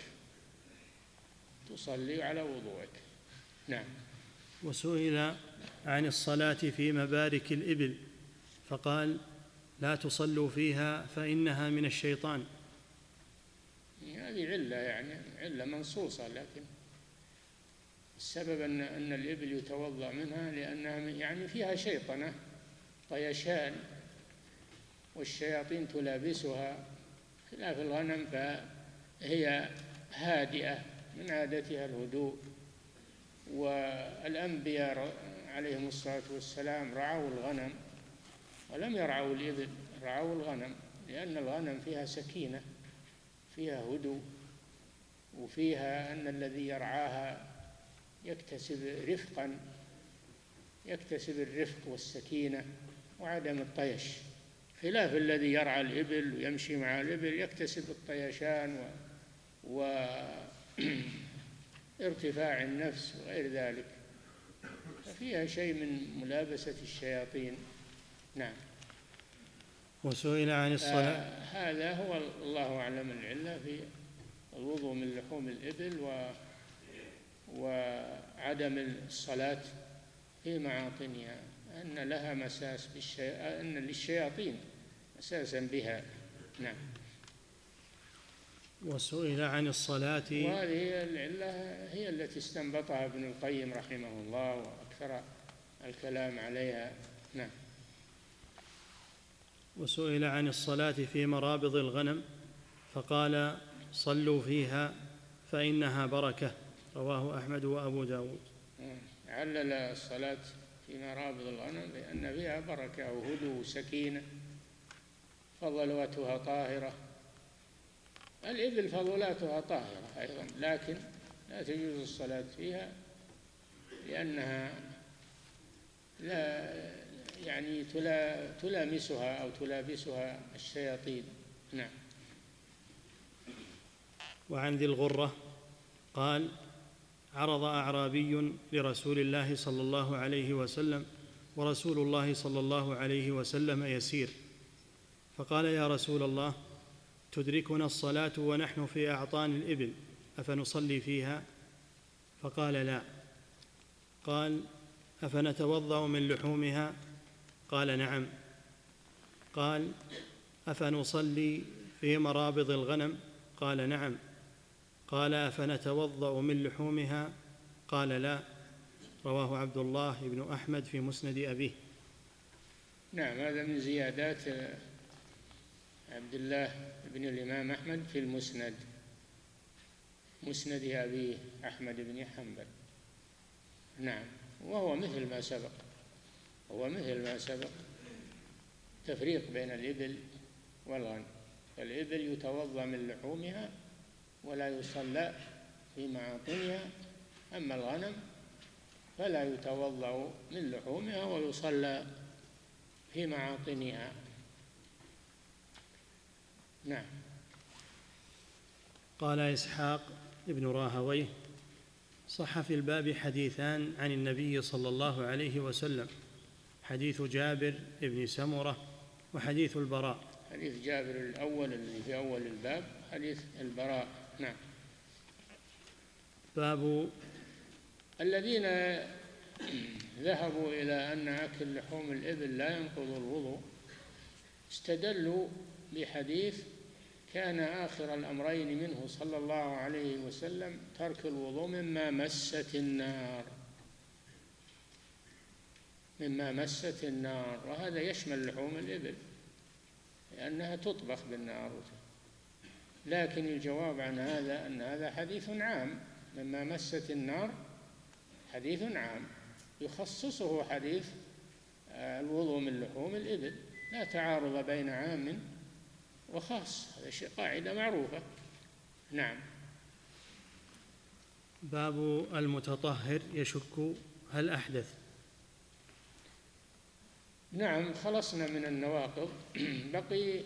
تصلي على وضوئك. نعم. وسئل عن الصلاة في مبارك الإبل فقال: لا تصلوا فيها فإنها من الشيطان. هذه علة، يعني علة منصوصة، لكن السبب أن الإبل يتوضأ منها لأنها يعني فيها شيطنة، طيشان، والشياطين تلابسها، خلاف الغنم فهي هادئة، من عادتها الهدوء. والأنبياء عليهم الصلاة والسلام رعوا الغنم ولم يرعوا الإبل، رعوا الغنم، لأن الغنم فيها سكينة، فيها هدوء، وفيها أن الذي يرعاها يكتسب الرفق والسكينة وعدم الطيش، خلاف الذي يرعى الإبل ويمشي مع الإبل يكتسب الطيشان وارتفاع النفس وغير ذلك، ففيها شيء من ملابسة الشياطين. نعم. وسئل عن الصلاة. هذا هو الله أعلم العلة في الوضوء من لحوم الإبل وعدم الصلاة في معاطنها، أن لها مساس أن للشياطين مساسا بها. نعم. وسئل عن الصلاة. وهذه العلة هي التي استنبطها ابن القيم رحمه الله وأكثر الكلام عليها. نعم. وسئل عن الصلاة في مرابض الغنم فقال: صلوا فيها فإنها بركة. رواه أحمد وأبو داود. علل الصلاة في مرابض الغنم بأن فيها بركة وهدوء وسكينة، فضلاتها طاهرة. الإبل فضلاتها طاهرة أيضا، لكن لا تجوز الصلاة فيها لأنها لا يعني تلامسها أو تلابسها الشياطين. نعم. وعن ذي الغرة قال: عرض أعرابي لرسول الله صلى الله عليه وسلم ورسول الله صلى الله عليه وسلم يسير، فقال: يا رسول الله، تدركنا الصلاة ونحن في أعطان الإبل، أفنصلي فيها؟ فقال: لا. قال: أفنتوضأ من لحومها؟ قال: نعم. قال: أفنصلي في مرابض الغنم؟ قال: نعم. قال: أفنتوضأ من لحومها؟ قال: لا. رواه عبد الله بن أحمد في مسند أبيه. نعم. هذا من زيادات عبد الله بن الإمام أحمد في المسند، مسند أبيه أحمد بن حنبل. نعم. وهو مثل ما سبق، تفريق بين الإبل والغنم. الإبل يتوضأ من لحومها ولا يصلى في معاطنها، أما الغنم فلا يتوضأ من لحومها ويصلى في معاطنها. نعم. قال إسحاق ابن راهويه: صح في الباب حديثان عن النبي صلى الله عليه وسلم: حديث جابر بن سمرة وحديث البراء. حديث جابر الأول اللي في أول الباب، حديث البراء. نعم. باب الذين ذهبوا إلى أن أكل لحوم الإبل لا ينقض الوضوء استدلوا بحديث كان آخر الأمرين منه صلى الله عليه وسلم ترك الوضوء مما مست النار، مما مست النار، وهذا يشمل لحوم الإبل لأنها تطبخ بالنار. لكن الجواب عن هذا أن هذا حديث عام، مما مست النار حديث عام يخصصه حديث الوضوء من لحوم الإبل، لا تعارض بين عام وخاص، هذا قاعدة معروفة. نعم. باب المتطهر يشك هل أحدث. نعم، خلصنا من النواقض. بقي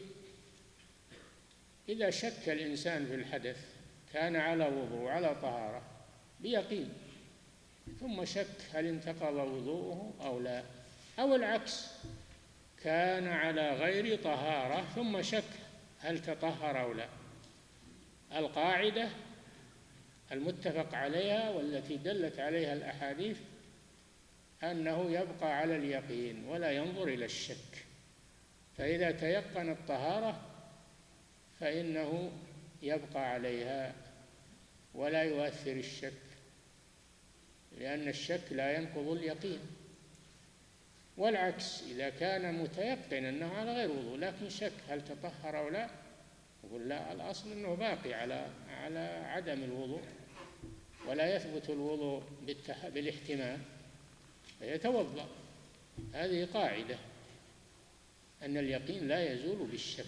إذا شك الإنسان في الحدث، كان على وضوء على طهارة بيقين، ثم شك هل انتقض وضوءه أو لا، أو العكس، كان على غير طهارة ثم شك هل تطهر أو لا. القاعدة المتفق عليها والتي دلت عليها الأحاديث أنه يبقى على اليقين ولا ينظر إلى الشك، فإذا تيقن الطهارة فإنه يبقى عليها ولا يؤثر الشك، لأن الشك لا ينقض اليقين. والعكس، إذا كان متيقن أنه على غير وضوء لكن شك هل تطهر أو لا، يقول لا، الأصل أنه باقي على عدم الوضوء ولا يثبت الوضوء بالاحتمال، فيتوضأ. هذه قاعدة، أن اليقين لا يزول بالشك.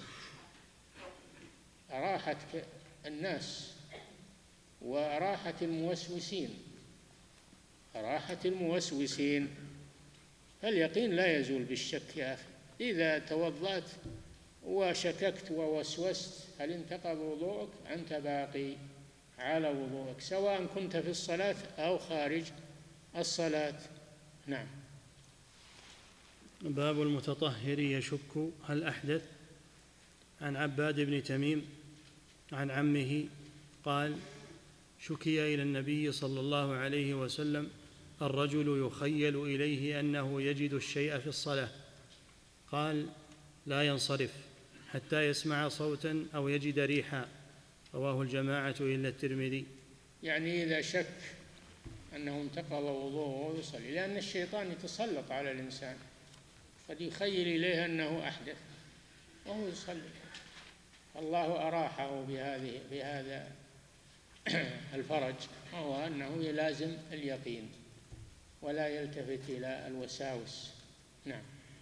راحة الناس وراحة الموسوسين، راحة الموسوسين، فاليقين لا يزول بالشك يا أخي. إذا توضأت وشككت ووسوست هل انتقض وضوءك، أنت باقي على وضوءك سواء كنت في الصلاة أو خارج الصلاة. نعم. باب المتطهر يشك هل أحدث. عن عباد بن تميم عن عمه قال: شكي إلى النبي صلى الله عليه وسلم الرجل يخيل إليه أنه يجد الشيء في الصلاة، قال: لا ينصرف حتى يسمع صوتا أو يجد ريحا. رواه الجماعة إلا الترمذي. يعني إذا شك أنه انتقض وضوءه ويصلي، لأن الشيطان يتسلط على الإنسان، قد يخيل إليه أنه أحدث وهو يصلي. الله أراحه بهذا الفرج، وهو أنه يلازم اليقين ولا يلتفت إلى الوساوس. نعم.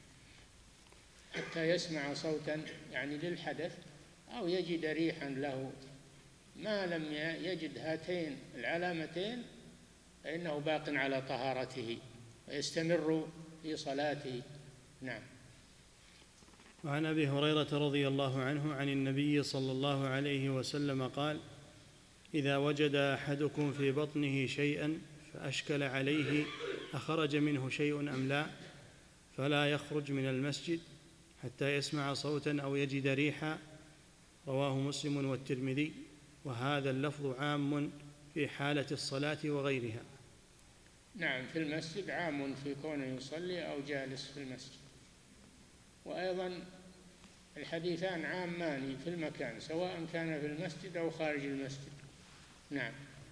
حتى يسمع صوتا يعني للحدث أو يجد ريحا له، ما لم يجد هاتين العلامتين فإنه باق على طهارته ويستمر في صلاته. نعم. وعن أبي هريرة رضي الله عنه عن النبي صلى الله عليه وسلم قال: إذا وجد أحدكم في بطنه شيئا فأشكل عليه أخرج منه شيء أم لا، فلا يخرج من المسجد حتى يسمع صوتا أو يجد ريحا. رواه مسلم والترمذي. وهذا اللفظ عام في حالة الصلاة وغيرها. نعم، في المسجد عام في كونه يصلي أو جالس في المسجد، وأيضا الحديثان عامان في المكان سواء كان في المسجد أو خارج المسجد. نعم.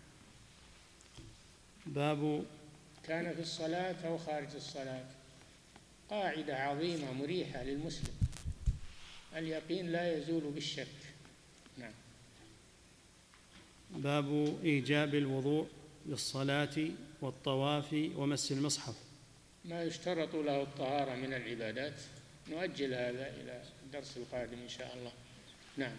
باب كان في الصلاة أو خارج الصلاة، قاعدة عظيمة مريحة للمسلم، اليقين لا يزول بالشك. نعم. باب إيجاب الوضوء للصلاة والطواف ومس المصحف. ما يشترط له الطهارة من العبادات نؤجل هذا إلى الدرس القادم إن شاء الله. نعم.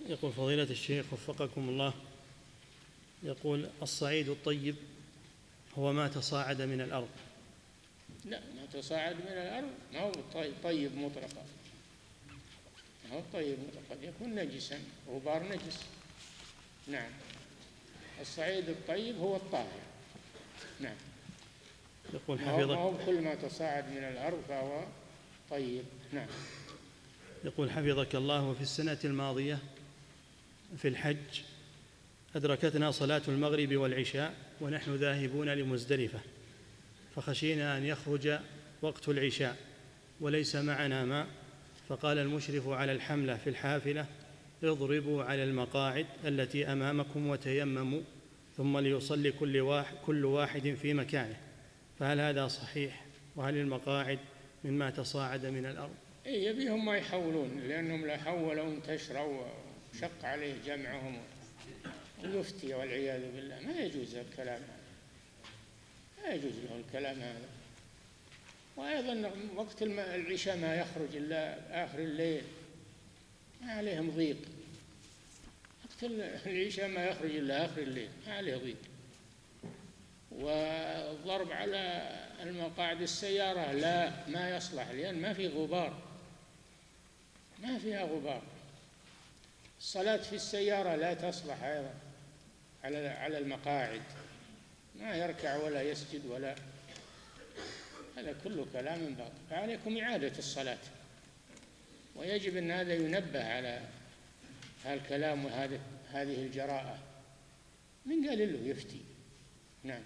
يقول فضيلة الشيخ وفقكم الله، يقول الصعيد الطيب هو ما تصاعد من الأرض. لا، ما تصاعد من الأرض ما هو طيب مطلقا، ما هو طيب قد يكون نجسا، غبار نجس. نعم، الصعيد الطيب هو الطاهر. نعم، يقول ما هو كل ما تصاعد من الأرض فهو طيب. نعم. يقول حفظك الله، وفي السنة الماضية في الحج أدركتنا صلاة المغرب والعشاء ونحن ذاهبون لمزدلفة، فخشينا أن يخرج وقت العشاء وليس معنا ماء، فقال المشرف على الحملة في الحافلة: اضربوا على المقاعد التي أمامكم وتيمموا ثم ليصلي كل واحد في مكانه، فهل هذا صحيح؟ وهل المقاعد مما تصاعد من الأرض؟ يبيهم ما يحولون، لأنهم لا حولوا انتشروا وشق عليه جمعهم ويفتي والعياذ بالله. ما يجوز الكلام هذا، لا يجوز له الكلام هذا. وأيضا وقت العشاء ما يخرج إلا آخر الليل، ما عليهم ضيق. وقت العشاء ما يخرج إلا آخر الليل، ما عليه ضيق. والضرب على المقاعد السيارة لا، ما يصلح، لأن ما في غبار، ما فيها غبار. الصلاة في السيارة لا تصلح أيضا على المقاعد، ما يركع ولا يسجد ولا، هذا كله كلام باطل. فعليكم إعادة الصلاة، ويجب أن هذا ينبه على هذا الكلام وهذه الجراءة. من قال له يفتي؟ نعم.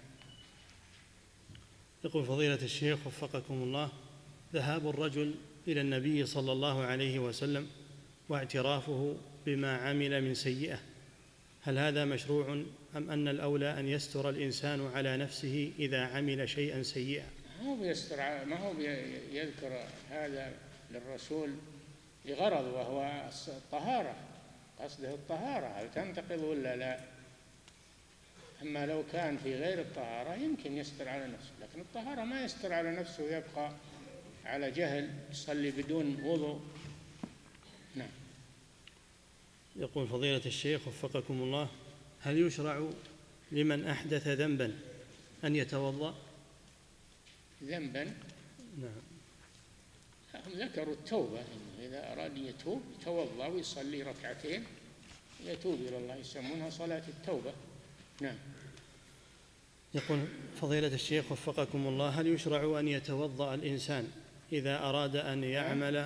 يقول فضيلة الشيخ وفقكم الله، ذهاب الرجل إلى النبي صلى الله عليه وسلم واعترافه بما عمل من سيئة، هل هذا مشروع أم أن الأولى أن يستر الإنسان على نفسه إذا عمل شيئا سيئا؟ ما هو يذكر هذا للرسول لغرض، وهو الطهارة، قصده الطهارة، هل تنتقض ولا لا؟ أما لو كان في غير الطهارة يمكن يستر على نفسه، لكن الطهارة ما يستر على نفسه ويبقى على جهل يصلي بدون وضوء. نعم. يقول فضيلة الشيخ وفقكم الله، هل يشرع لمن أحدث ذنبا أن يتوضأ؟ ذنبا؟ نعم. هم ذكروا التوبة، إنه إذا أراد يتوب يتوضأ ويصلي ركعتين يتوب إلى الله، يسمونها صلاة التوبة. نعم. يقول فضيلة الشيخ وفقكم الله، هل يشرع أن يتوضأ الإنسان إذا أراد أن يعمل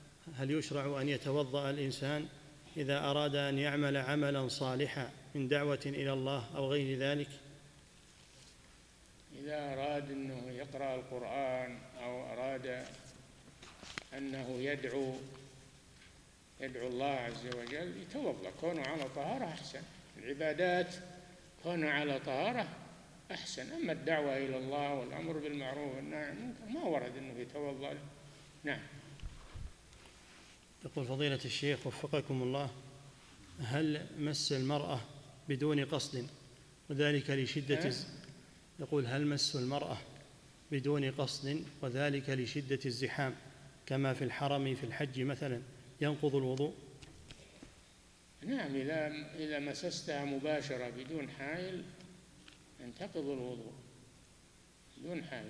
إذا أراد أن يعمل عملا صالحا من دعوة إلى الله أو غير ذلك؟ إذا أراد أنه يقرأ القرآن أو أراد أنه يدعو الله عز وجل يتوضأ، كونه على طهارة أحسن. العبادات كونه على طهارة أحسن، أما الدعوة إلى الله والأمر بالمعروف والنهي عن المنكر ما ورد أنه يتوضأ. نعم. يقول فضيلة الشيخ وفقكم الله، هل مس المرأة بدون قصد وذلك لشدة يقول هل مس المرأة بدون قصد وذلك لشدة الزحام كما في الحرم في الحج مثلا ينقض الوضوء؟ نعم، إذا مسستها مباشرة بدون حائل ينتقض الوضوء بدون حائل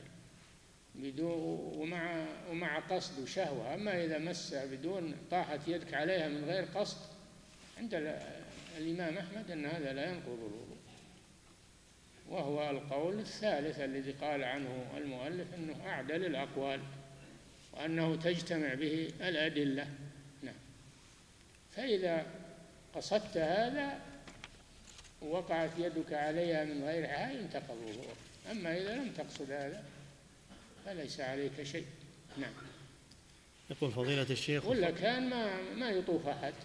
ومع قصد وشهوة. أما إذا مسها بدون طاحت يدك عليها من غير قصد، عند الإمام أحمد أن هذا لا ينقض الوضوء، وهو القول الثالث الذي قال عنه المؤلف أنه أعدل الأقوال وأنه تجتمع به الأدلة. نعم. فإذا قصدت هذا ووقعت يدك عليها من غير حائل انتقض الوضوء، أما إذا لم تقصد هذا فليس عليك شيء. نعم. يقول فضيلة الشيخ، ولا كان ما يطوف أحد،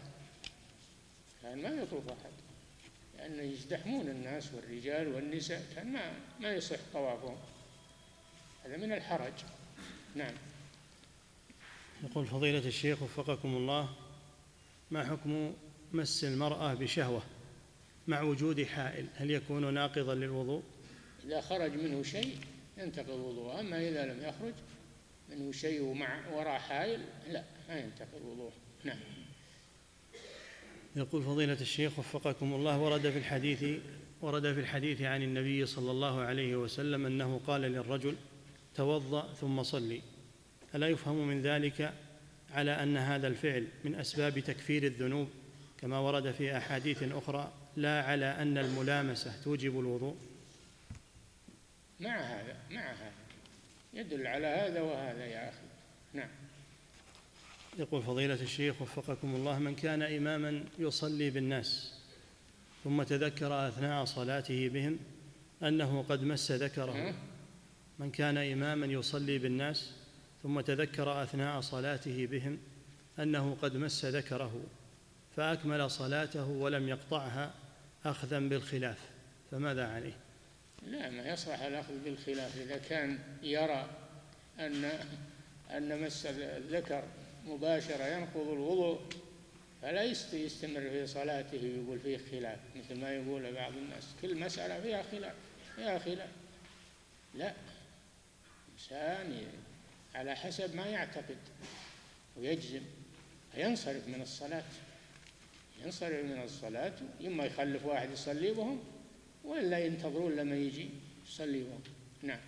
لأنه يزدحمون الناس والرجال والنساء، كان ما يصح طوافهم، هذا من الحرج. نعم. يقول فضيلة الشيخ وفقكم الله، ما حكم مس المرأة بشهوة مع وجود حائل، هل يكون ناقضا للوضوء؟ إذا خرج منه شيء ينتقض الوضوء، أما إذا لم يخرج منه شيء ومع وراء حائل لا، ما ينتقض الوضوء. نعم. يقول فضيلة الشيخ وفقكم الله، ورد في الحديث عن النبي صلى الله عليه وسلم أنه قال للرجل: توضأ ثم صلي. ألا يفهم من ذلك على أن هذا الفعل من أسباب تكفير الذنوب كما ورد في أحاديث أخرى، لا على أن الملامسة توجب الوضوء؟ مع هذا يدل على هذا وهذا يا أخي. نعم. يقول فضيلة الشيخ وفقكم الله: من كان إماما يصلي بالناس ثم تذكر أثناء صلاته بهم أنه قد مس ذكره، من كان إماما يصلي بالناس ثم تذكر أثناء صلاته بهم أنه قد مس ذكره فأكمل صلاته ولم يقطعها أخذا بالخلاف، فماذا عليه؟ لا، ما يصح الأخذ بالخلاف. إذا كان يرى أن مس الذكر مباشرة ينقض الوضوء فلا يستمر في صلاته ويقول فيه خلاف، مثل ما يقول بعض الناس كل مسألة فيها خلاف. لا، إنسان على حسب ما يعتقد ويجزم ينصرف من الصلاة، إما يخلف واحد يصلي بهم ولا ينتظرون لما يجي يصلي بهم. نعم.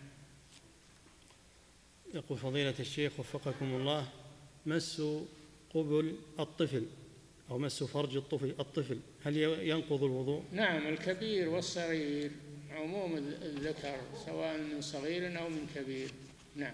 يقول فضيلة الشيخ وفقكم الله: مس قبل الطفل أو مس فرج الطفل هل ينقض الوضوء؟ نعم، الكبير والصغير، عموم الذكر سواء من صغير أو من كبير. نعم.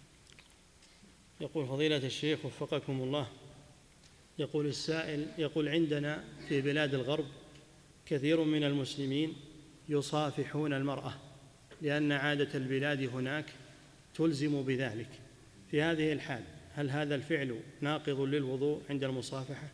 يقول فضيلة الشيخ وفقكم الله: يقول السائل: يقول عندنا في بلاد الغرب كثير من المسلمين يصافحون المرأة لأن عادة البلاد هناك تلزم بذلك، في هذه الحال هل هذا الفعل ناقض للوضوء عند المصافحة؟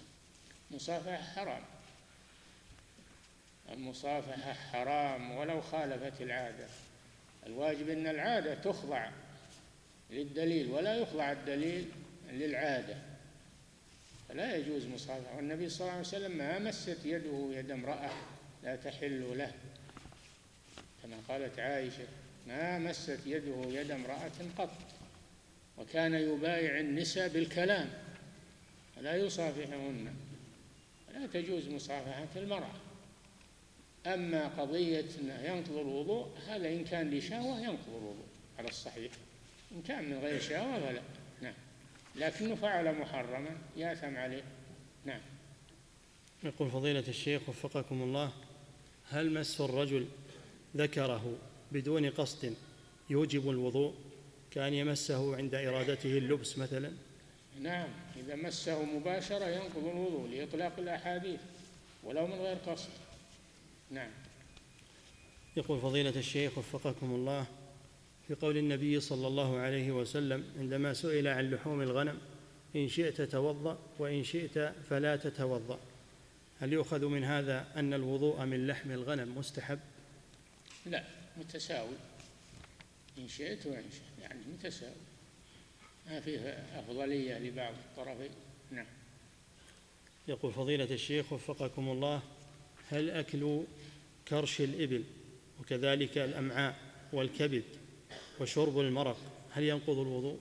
المصافحة حرام ولو خالفت العادة. الواجب أن العادة تخضع للدليل ولا يخضع الدليل للعادة، فلا يجوز مصافحة. والنبي صلى الله عليه وسلم ما مست يده يد امرأة لا تحل له، كما قالت عائشة: ما مست يده يد امرأة قط، وكان يبايع النساء بالكلام فلا يصافحهن، لا تجوز مصافحة المرأة. أما قضية أنه ينقض الوضوء، هذا إن كان لشهوة ينقض الوضوء على الصحيح، إن كان من غير شهوة فلا. نعم، لكنه فعل محرما يأثم عليه. نعم. يقول فضيلة الشيخ وفقكم الله: هل مس الرجل ذكره بدون قصد يوجب الوضوء، كأن يمسه عند إرادته اللبس مثلا؟ نعم، إذا مسه مباشرة ينقض الوضوء لإطلاق الأحاديث ولو من غير قصد. نعم. يقول فضيلة الشيخ وفقكم الله: في قول النبي صلى الله عليه وسلم عندما سئل عن لحوم الغنم: إن شئت توضأ وإن شئت فلا تتوضأ، هل يؤخذ من هذا أن الوضوء من لحم الغنم مستحب؟ لا، متساوي، إن شئت وإن شئت، يعني متساوي، ما فيه أفضلية لبعض الطرفين. نعم. يقول فضيلة الشيخ وفقكم الله: هل أكل كرش الإبل وكذلك الأمعاء والكبد وشرب المرق هل ينقض الوضوء؟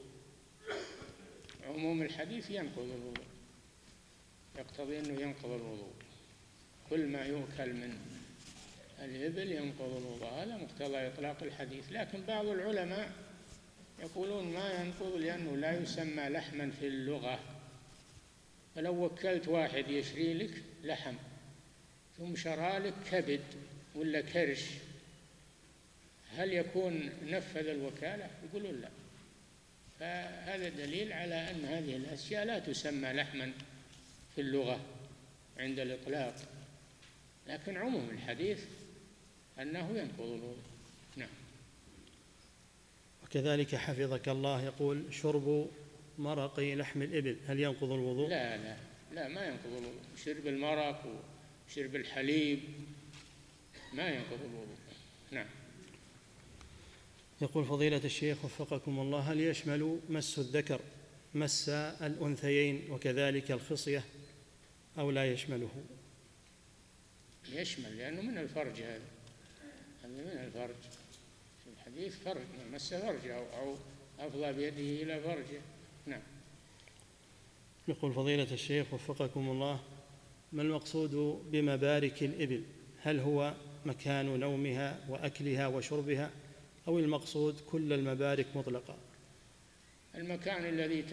عموم الحديث ينقض الوضوء، يقتضي أنه ينقض الوضوء، كل ما يؤكل من الإبل ينقض الوضوء، هذا مقتضى إطلاق الحديث. لكن بعض العلماء يقولون ما ينقض لأنه لا يسمى لحما في اللغة، فلو وكلت واحد يشري لك لحم ثم شرى لك كبد ولا كرش، هل يكون نفذ الوكالة؟ يقولون لا. فهذا دليل على أن هذه الأشياء لا تسمى لحما في اللغة عند الإطلاق، لكن عموم الحديث أنه ينقض الوضوء. نعم. وكذلك حفظك الله يقول: شرب مرق لحم الإبل هل ينقض الوضوء؟ لا لا لا، ما ينقض الوضوء. شرب المرق وشرب الحليب ما ينقض الوضوء. نعم. يقول فضيلة الشيخ وفقكم الله: هل يشمل مس الذكر مس الأنثيين وكذلك الخصية أو لا يشمله؟ يشمل، لأنه من الفرج، هذا من الفرج، في الحديث فرج، من مس فرجه أو أفضى بيده إلى فرجه. نعم. يقول فضيلة الشيخ وفقكم الله: ما المقصود بمبارك الإبل؟ هل هو مكان نومها وأكلها وشربها، أو المقصود كل المبارك مطلقة؟ المكان الذي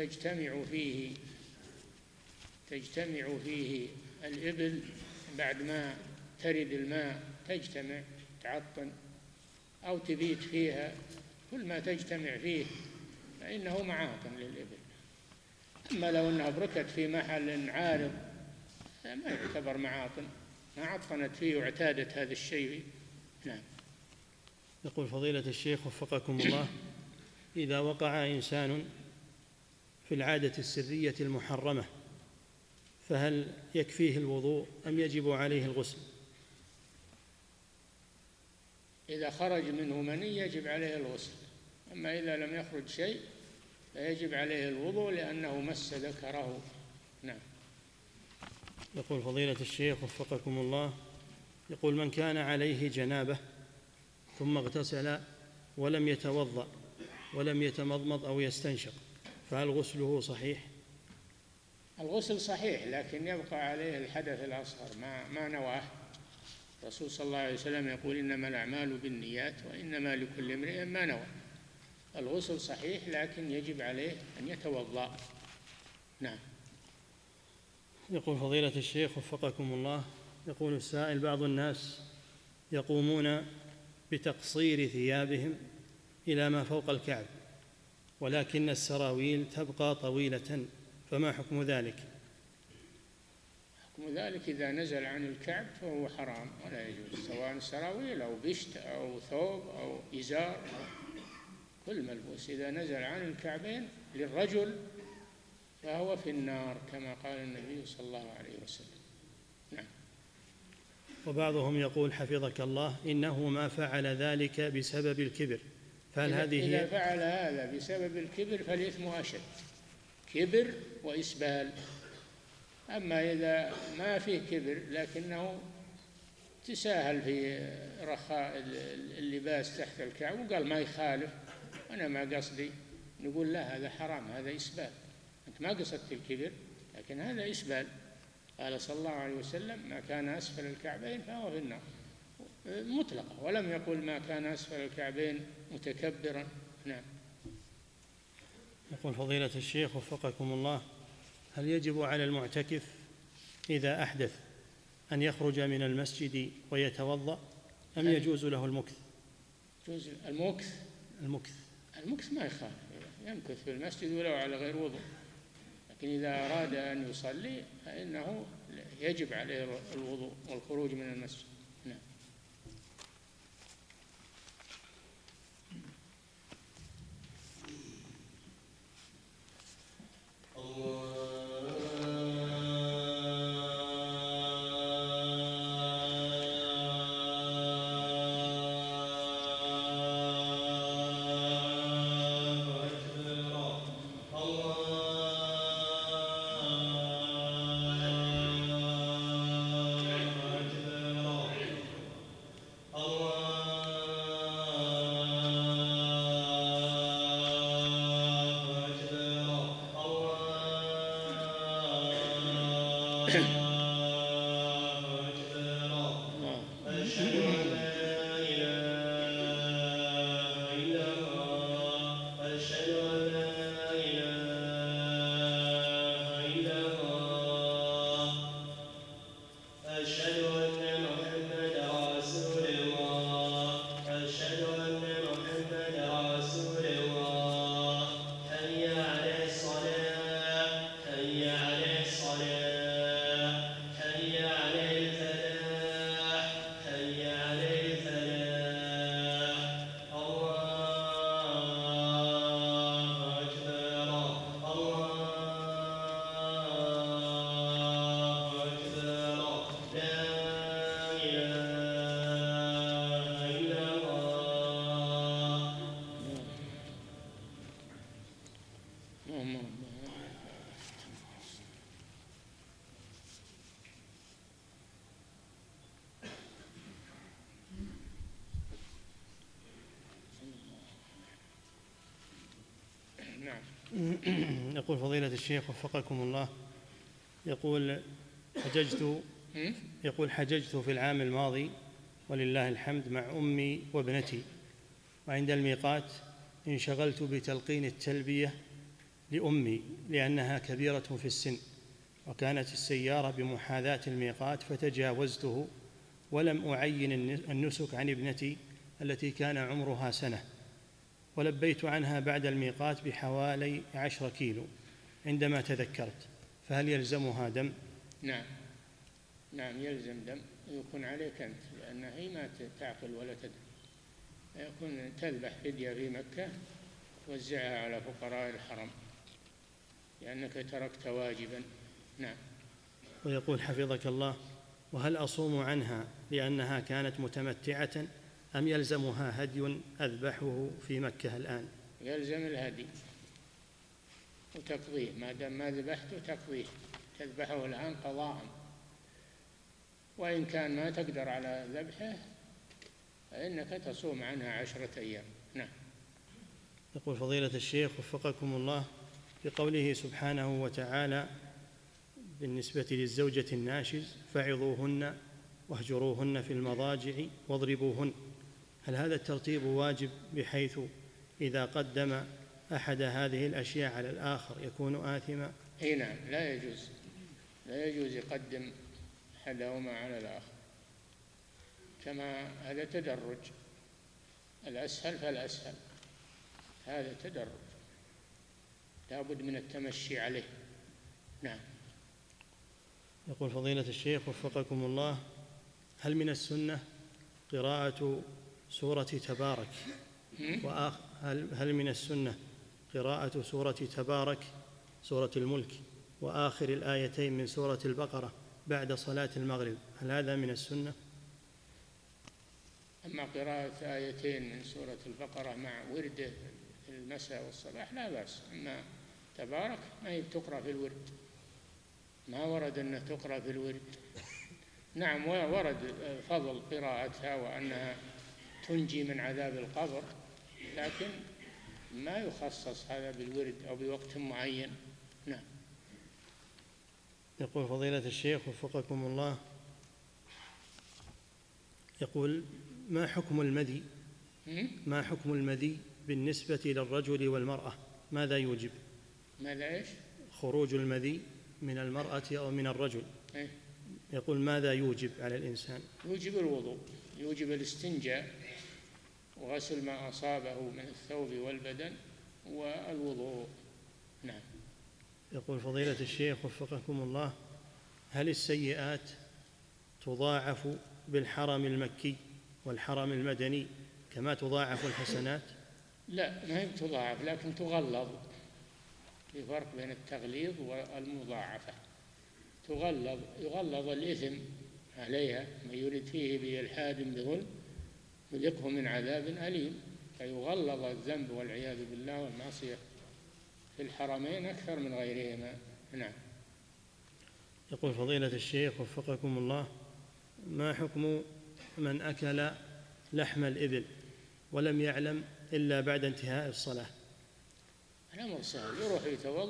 تجتمع فيه الإبل بعد ما ترد الماء، تجتمع تعطن أو تبيت فيها، كل ما تجتمع فيه فإنه معاطن للإبل. أما لو أنها بركت في محل عارض ما يعتبر معاطن، ما عطنت فيه واعتادت هذا الشيء. نعم. يقول فضيلة الشيخ وفقكم الله: إذا وقع إنسان في العادة السرية المحرمة فهل يكفيه الوضوء أم يجب عليه الغسل؟ إذا خرج منه مني يجب عليه الغسل، أما إذا لم يخرج شيء فيجب عليه الوضوء لأنه مس ذكره. نعم. يقول فضيلة الشيخ وفقكم الله: يقول من كان عليه جنابة ثم اغتسل ولم يتوضأ ولم يتمضمض أو يستنشق فهل غسله صحيح؟ الغسل صحيح، لكن يبقى عليه الحدث الأصغر ما نواه. الرسول صلى الله عليه وسلم يقول: إنما الأعمال بالنيات وإنما لكل امرئ ما نوى. الغسل صحيح لكن يجب عليه أن يتوضأ. نعم. يقول فضيلة الشيخ وفقكم الله: يقول السائل: بعض الناس يقومون بتقصير ثيابهم إلى ما فوق الكعب ولكن السراويل تبقى طويلة، فما حكم ذلك؟ حكم ذلك إذا نزل عن الكعب فهو حرام ولا يجوز، سواء سراويل أو بشت أو ثوب أو إزار أو كل ملبوس إذا نزل عن الكعبين للرجل فهو في النار كما قال النبي صلى الله عليه وسلم. نعم. وبعضهم يقول حفظك الله: إنه ما فعل ذلك بسبب الكبر، فهل هذه إذا فعل هذا بسبب الكبر فالإثم أشد، كبر وإسبال. أما إذا ما فيه كبر لكنه تساهل في رخاء اللباس تحت الكعب وقال ما يخالف أنا ما قصدي، نقول لا، هذا حرام، هذا إسبال، أنت ما قصدت الكبر لكن هذا إسبال. قال صلى الله عليه وسلم: ما كان أسفل الكعبين فهو في النار، مطلقة، ولم يقل ما كان أسفل الكعبين متكبرا. نعم. يقول فضيلة الشيخ وفقكم الله: هل يجب على المعتكف إذا أحدث أن يخرج من المسجد ويتوضأ أم يجوز له المكث؟ يجوز المكث ما يخالف، يمكث في المسجد ولو على غير وضوء، لكن إذا أراد أن يصلي فإنه يجب عليه الوضوء والخروج من المسجد. نعم. يقول فضيلة الشيخ وفقكم الله: يقول حججت يقول حججت في العام الماضي ولله الحمد مع أمي وابنتي، وعند الميقات انشغلت بتلقين التلبية لأمي لأنها كبيرة في السن، وكانت السيارة بمحاذاة الميقات فتجاوزته ولم أعين النسك عن ابنتي التي كان عمرها سنة، ولبيت عنها بعد الميقات بحوالي 10 كيلو عندما تذكرت، فهل يلزمها دم؟ نعم، نعم يلزم دم، يكون عليك أنت، لأن هي ما تعقل ولا تدري، يكون تذبح فدية في مكة توزعها على فقراء الحرم لأنك تركت واجبا. نعم. ويقول حفظك الله: وهل أصوم عنها لأنها كانت متمتعة أم يلزمها هدي أذبحه في مكة الآن؟ يلزم الهدي وتقضيه، ما دام ما ذبحته تقضيه، تذبحه الآن قضاء، وإن كان ما تقدر على ذبحه فإنك تصوم عنها 10 أيام. نعم. يقول فضيلة الشيخ وفقكم الله: بقوله سبحانه وتعالى بالنسبة للزوجة الناشز: فعظوهن واهجروهن في المضاجع واضربوهن، هل هذا الترتيب واجب بحيث إذا قدم أحد هذه الأشياء على الآخر يكون آثما؟ أي نعم، لا يجوز يقدم أحدهما على الآخر، كما هذا تدرج، الأسهل فالأسهل، هذا تدرج لا بد من التمشي عليه. نعم. يقول فضيلة الشيخ وفقكم الله: هل من السنة قراءة سورة تبارك هل من السنة قراءة سورة تبارك، سورة الملك، وآخر الآيتين من سورة البقرة بعد صلاة المغرب، هل هذا من السنة؟ أما قراءة آيتين من سورة البقرة مع ورد المساء والصباح لا بأس، أما تبارك ما هي تقرأ في الورد، ما ورد أنها تقرأ في الورد. نعم ورد فضل قراءتها وأنها تنجي من عذاب القبر، لكن ما يخصص هذا بالورد أو بوقت معين. نعم. يقول فضيلة الشيخ وفقكم الله: يقول ما حكم المذي بالنسبة للرجل والمرأة؟ ماذا يوجب؟ ماذا إيش؟ خروج المذي من المرأة أو من الرجل. إيه؟ يقول ماذا يوجب على الإنسان؟ يوجب الوضوء، يوجب الاستنجاء وغسل ما أصابه من الثوب والبدن والوضوء. نعم. يقول فضيلة الشيخ وفقكم الله: هل السيئات تضاعف بالحرم المكي والحرم المدني كما تضاعف الحسنات؟ لا، ما هي تضاعف لكن تغلظ، في فرق بين التغليظ والمضاعفة. يغلظ الإثم عليها، من يريد فيه بإلحاد بظلم نذقه من عذاب أليم، فيغلظ الذنب والعياذ بالله والمعصية في الحرمين أكثر من غيرهما. نعم. يقول فضيلة الشيخ وفقكم الله: ما حكم من أكل لحم الإبل ولم يعلم إلا بعد انتهاء الصلاة؟ الأمر سهل، يروح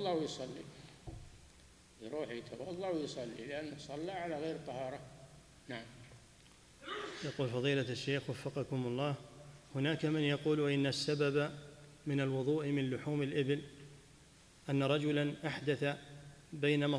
يتوضأ ويصلي لأنه صلى على غير طهارة. نعم. يقول فضيلة الشيخ وفقكم الله: هناك من يقول إن السبب من الوضوء من لحوم الإبل أن رجلا أحدث بينما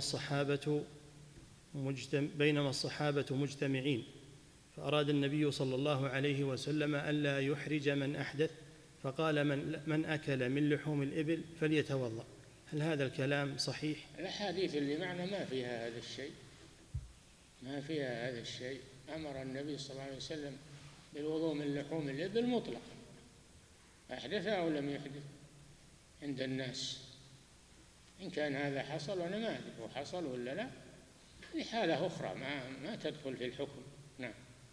الصحابة مجتمعين، فأراد النبي صلى الله عليه وسلم ألا يحرج من أحدث، فقال من أكل من لحوم الإبل فليتوضأ، هل هذا الكلام صحيح؟ الأحاديث اللي معنا ما فيها هذا الشيء. أمر النبي صلى الله عليه وسلم بالوضوء من لحوم الإبل مطلقا، أحدث أو لم يحدث عند الناس. إن كان هذا حصل وأنا ما أدري هو حصل ولا لا، هذه حالة أخرى ما تدخل في الحكم. نعم.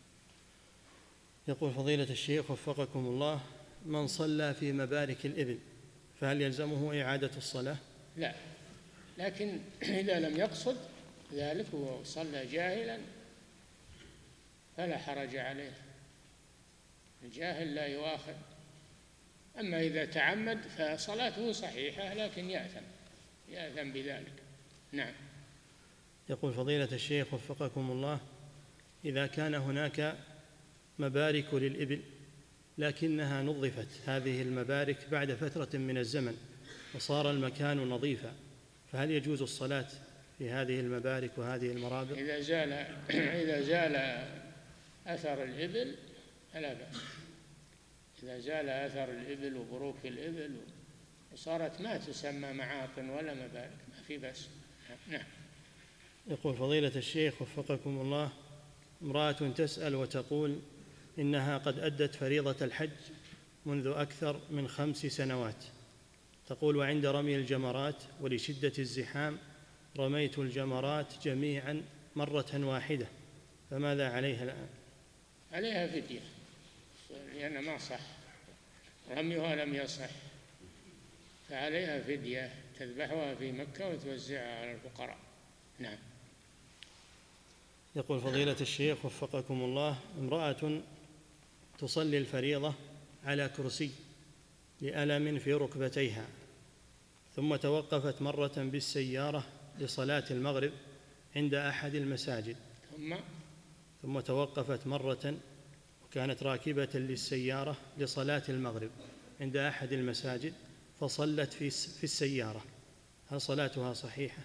يقول فضيلة الشيخ وفقكم الله: من صلى في مبارك الإبل فهل يلزمه إعادة الصلاة؟ لا، لكن إذا لم يقصد ذلك وصلى جاهلا فلا حرج عليه، الجاهل لا يؤاخذ. أما إذا تعمد فصلاته صحيحة لكن يأثم بذلك. نعم. يقول فضيلة الشيخ وفقكم الله: إذا كان هناك مبارك للإبل لكنها نظفت هذه المبارك بعد فترة من الزمن وصار المكان نظيفا، فهل يجوز الصلاة في هذه المبارك وهذه المرابط؟ إذا زال أثر الإبل فلا بأس. إذا زال أثر الإبل وبروك الإبل وصارت ما تسمى معاطن ولا مبارك ما في بأس. نعم. يقول فضيلة الشيخ وفقكم الله: امرأة تسأل وتقول إنها قد أدت فريضة الحج منذ أكثر من 5 سنوات. تقول: وعند رمي الجمرات ولشدة الزحام رميت الجمرات جميعا مرة واحدة، فماذا عليها الآن؟ عليها فدية، لأن ما صح رميها لم يصح، فعليها فدية تذبحها في مكة وتوزعها على الفقراء. نعم. يقول فضيلة الشيخ وفقكم الله: امرأة تصلي الفريضة على كرسي لألم في ركبتيها، ثم توقفت مرة بالسيارة لصلاة المغرب عند أحد المساجد، ثم توقفت مرة وكانت راكبة للسيارة لصلاة المغرب عند أحد المساجد فصلت في السيارة، هل صلاتها صحيحة؟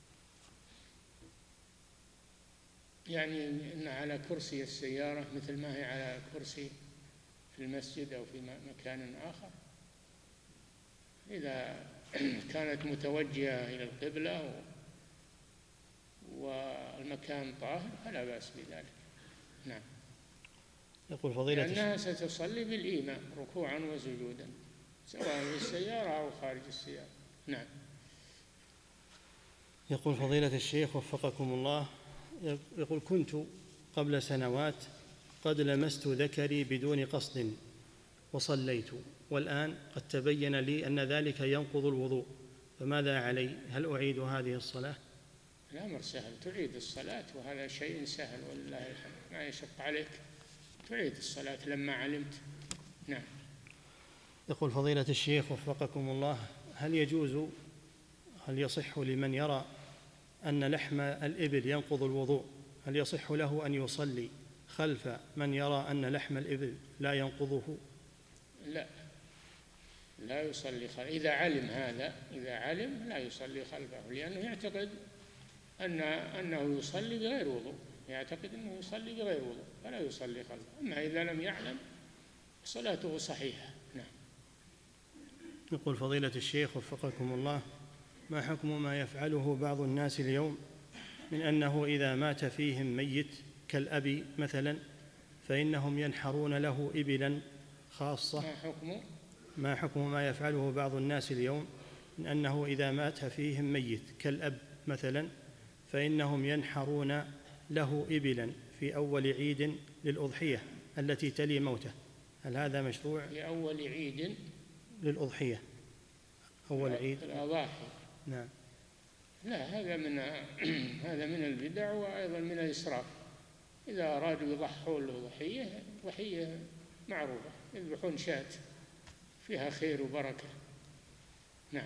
يعني إن على كرسي السيارة مثل ما هي على كرسي في المسجد أو في مكان آخر، إذا كانت متوجهة إلى القبلة والمكان طاهر فلا بأس بذلك. نعم. يقول فضيلة لأنها ستصلي بالإيماء ركوعا وسجودا سواء في السيارة أو خارج السيارة. نعم. يقول فضيلة الشيخ وفقكم الله: يقول كنت قبل سنوات قد لمست ذكري بدون قصد وصليت، والآن قد تبين لي أن ذلك ينقض الوضوء، فماذا علي؟ هل أعيد هذه الصلاة؟ الأمر سهل، تعيد الصلاة، وهذا شيء سهل ولله الحمد، ما يشق عليك، تعيد الصلاة لما علمت. نعم. يقول فضيلة الشيخ وفقكم الله: هل يصح لمن يرى أن لحم الإبل ينقض الوضوء، هل يصح له أن يصلي خلف من يرى أن لحم الإبل لا ينقضه؟ لا يصلي خلفه إذا علم هذا، إذا علم لا يصلي خلفه، لأنه يعتقد أنه يصلي بغير وضوء، يعتقد أنه يصلي بغير وضوء فلا يصلي خلفه. أما إذا لم يعلم صلاته صحيحة. نعم. يقول فضيلة الشيخ وفقكم الله: ما حكم ما يفعله بعض الناس اليوم من أنه إذا مات فيهم ميت كالأب مثلا فإنهم ينحرون له إبلا خاصة؟ ما حكم ما يفعله بعض الناس اليوم من أنه إذا مات فيهم ميت كالأب مثلا فإنهم ينحرون له إبلا في أول عيد للأضحية التي تلي موته، هل هذا مشروع؟ في أول عيد للأضحية، أول عيد الأضاحي. نعم. لا، هذا من البدع وأيضا من الإسراف. إذا أرادوا يضحوا له ضحية معروفة، يذبحون شاة فيها خير وبركة. نعم.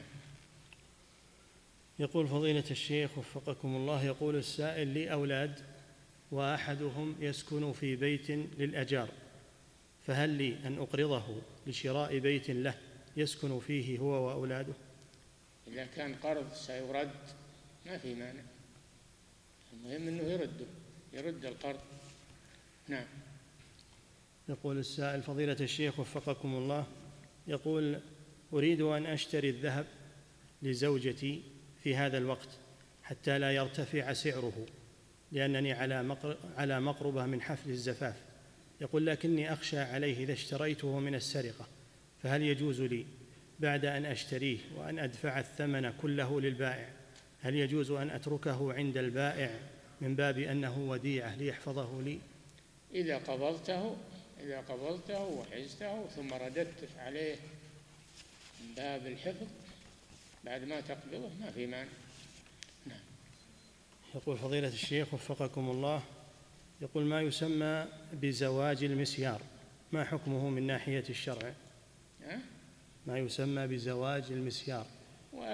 يقول فضيلة الشيخ وفقكم الله: يقول السائل: لي أولاد وأحدهم يسكن في بيت للأجار، فهل لي أن أقرضه لشراء بيت له يسكن فيه هو وأولاده؟ إذا كان قرض سيرد ما في مانع، المهم أنه يرد القرض. نعم. يقول السائل: فضيلة الشيخ وفقكم الله، يقول: أريد أن أشتري الذهب لزوجتي في هذا الوقت حتى لا يرتفع سعره، لأنني على مقربة من حفل الزفاف. يقول: لكني أخشى عليه إذا اشتريته من السرقة، فهل يجوز لي بعد أن أشتريه وأن أدفع الثمن كله للبائع، هل يجوز أن أتركه عند البائع من باب أنه وديعة ليحفظه لي؟ إذا قبضته وحزته ثم رددت عليه من باب الحفظ بعد ما تقبضه ما في مانع. نعم. يقول فضيلة الشيخ وفقكم الله: يقول: ما يسمى بزواج المسيار ما حكمه من ناحية الشرع؟ ما يسمى بزواج المسيار.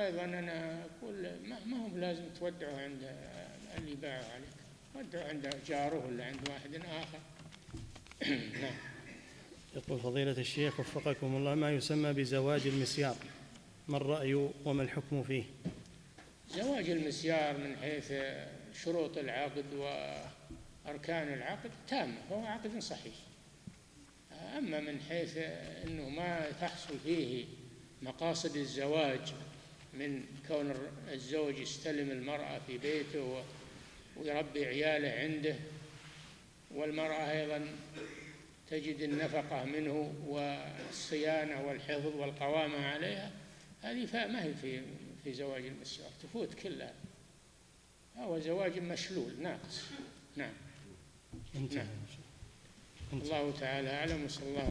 أيضا أنا أقول ما هو لازم تودعه عند اللي باعه عليك، ودعه عند جاره ولا عند واحد آخر. نعم. يقول فضيلة الشيخ وفقكم الله، ما يسمى بزواج المسيار، ما الرأي وما الحكم فيه؟ زواج المسيار من حيث شروط العقد وأركان العقد تامة، هو عقد صحيح. أما من حيث أنه ما تحصل فيه مقاصد الزواج من كون الزوج يستلم المرأة في بيته ويربي عياله عنده، والمرأة أيضا تجد النفقة منه والصيانة والحفظ والقوامة عليها، هذه ما هي في زواج المسيار، تفوت كلها، هو زواج مشلول ناقص. نعم. نعم. الله تعالى أعلم، وصلى الله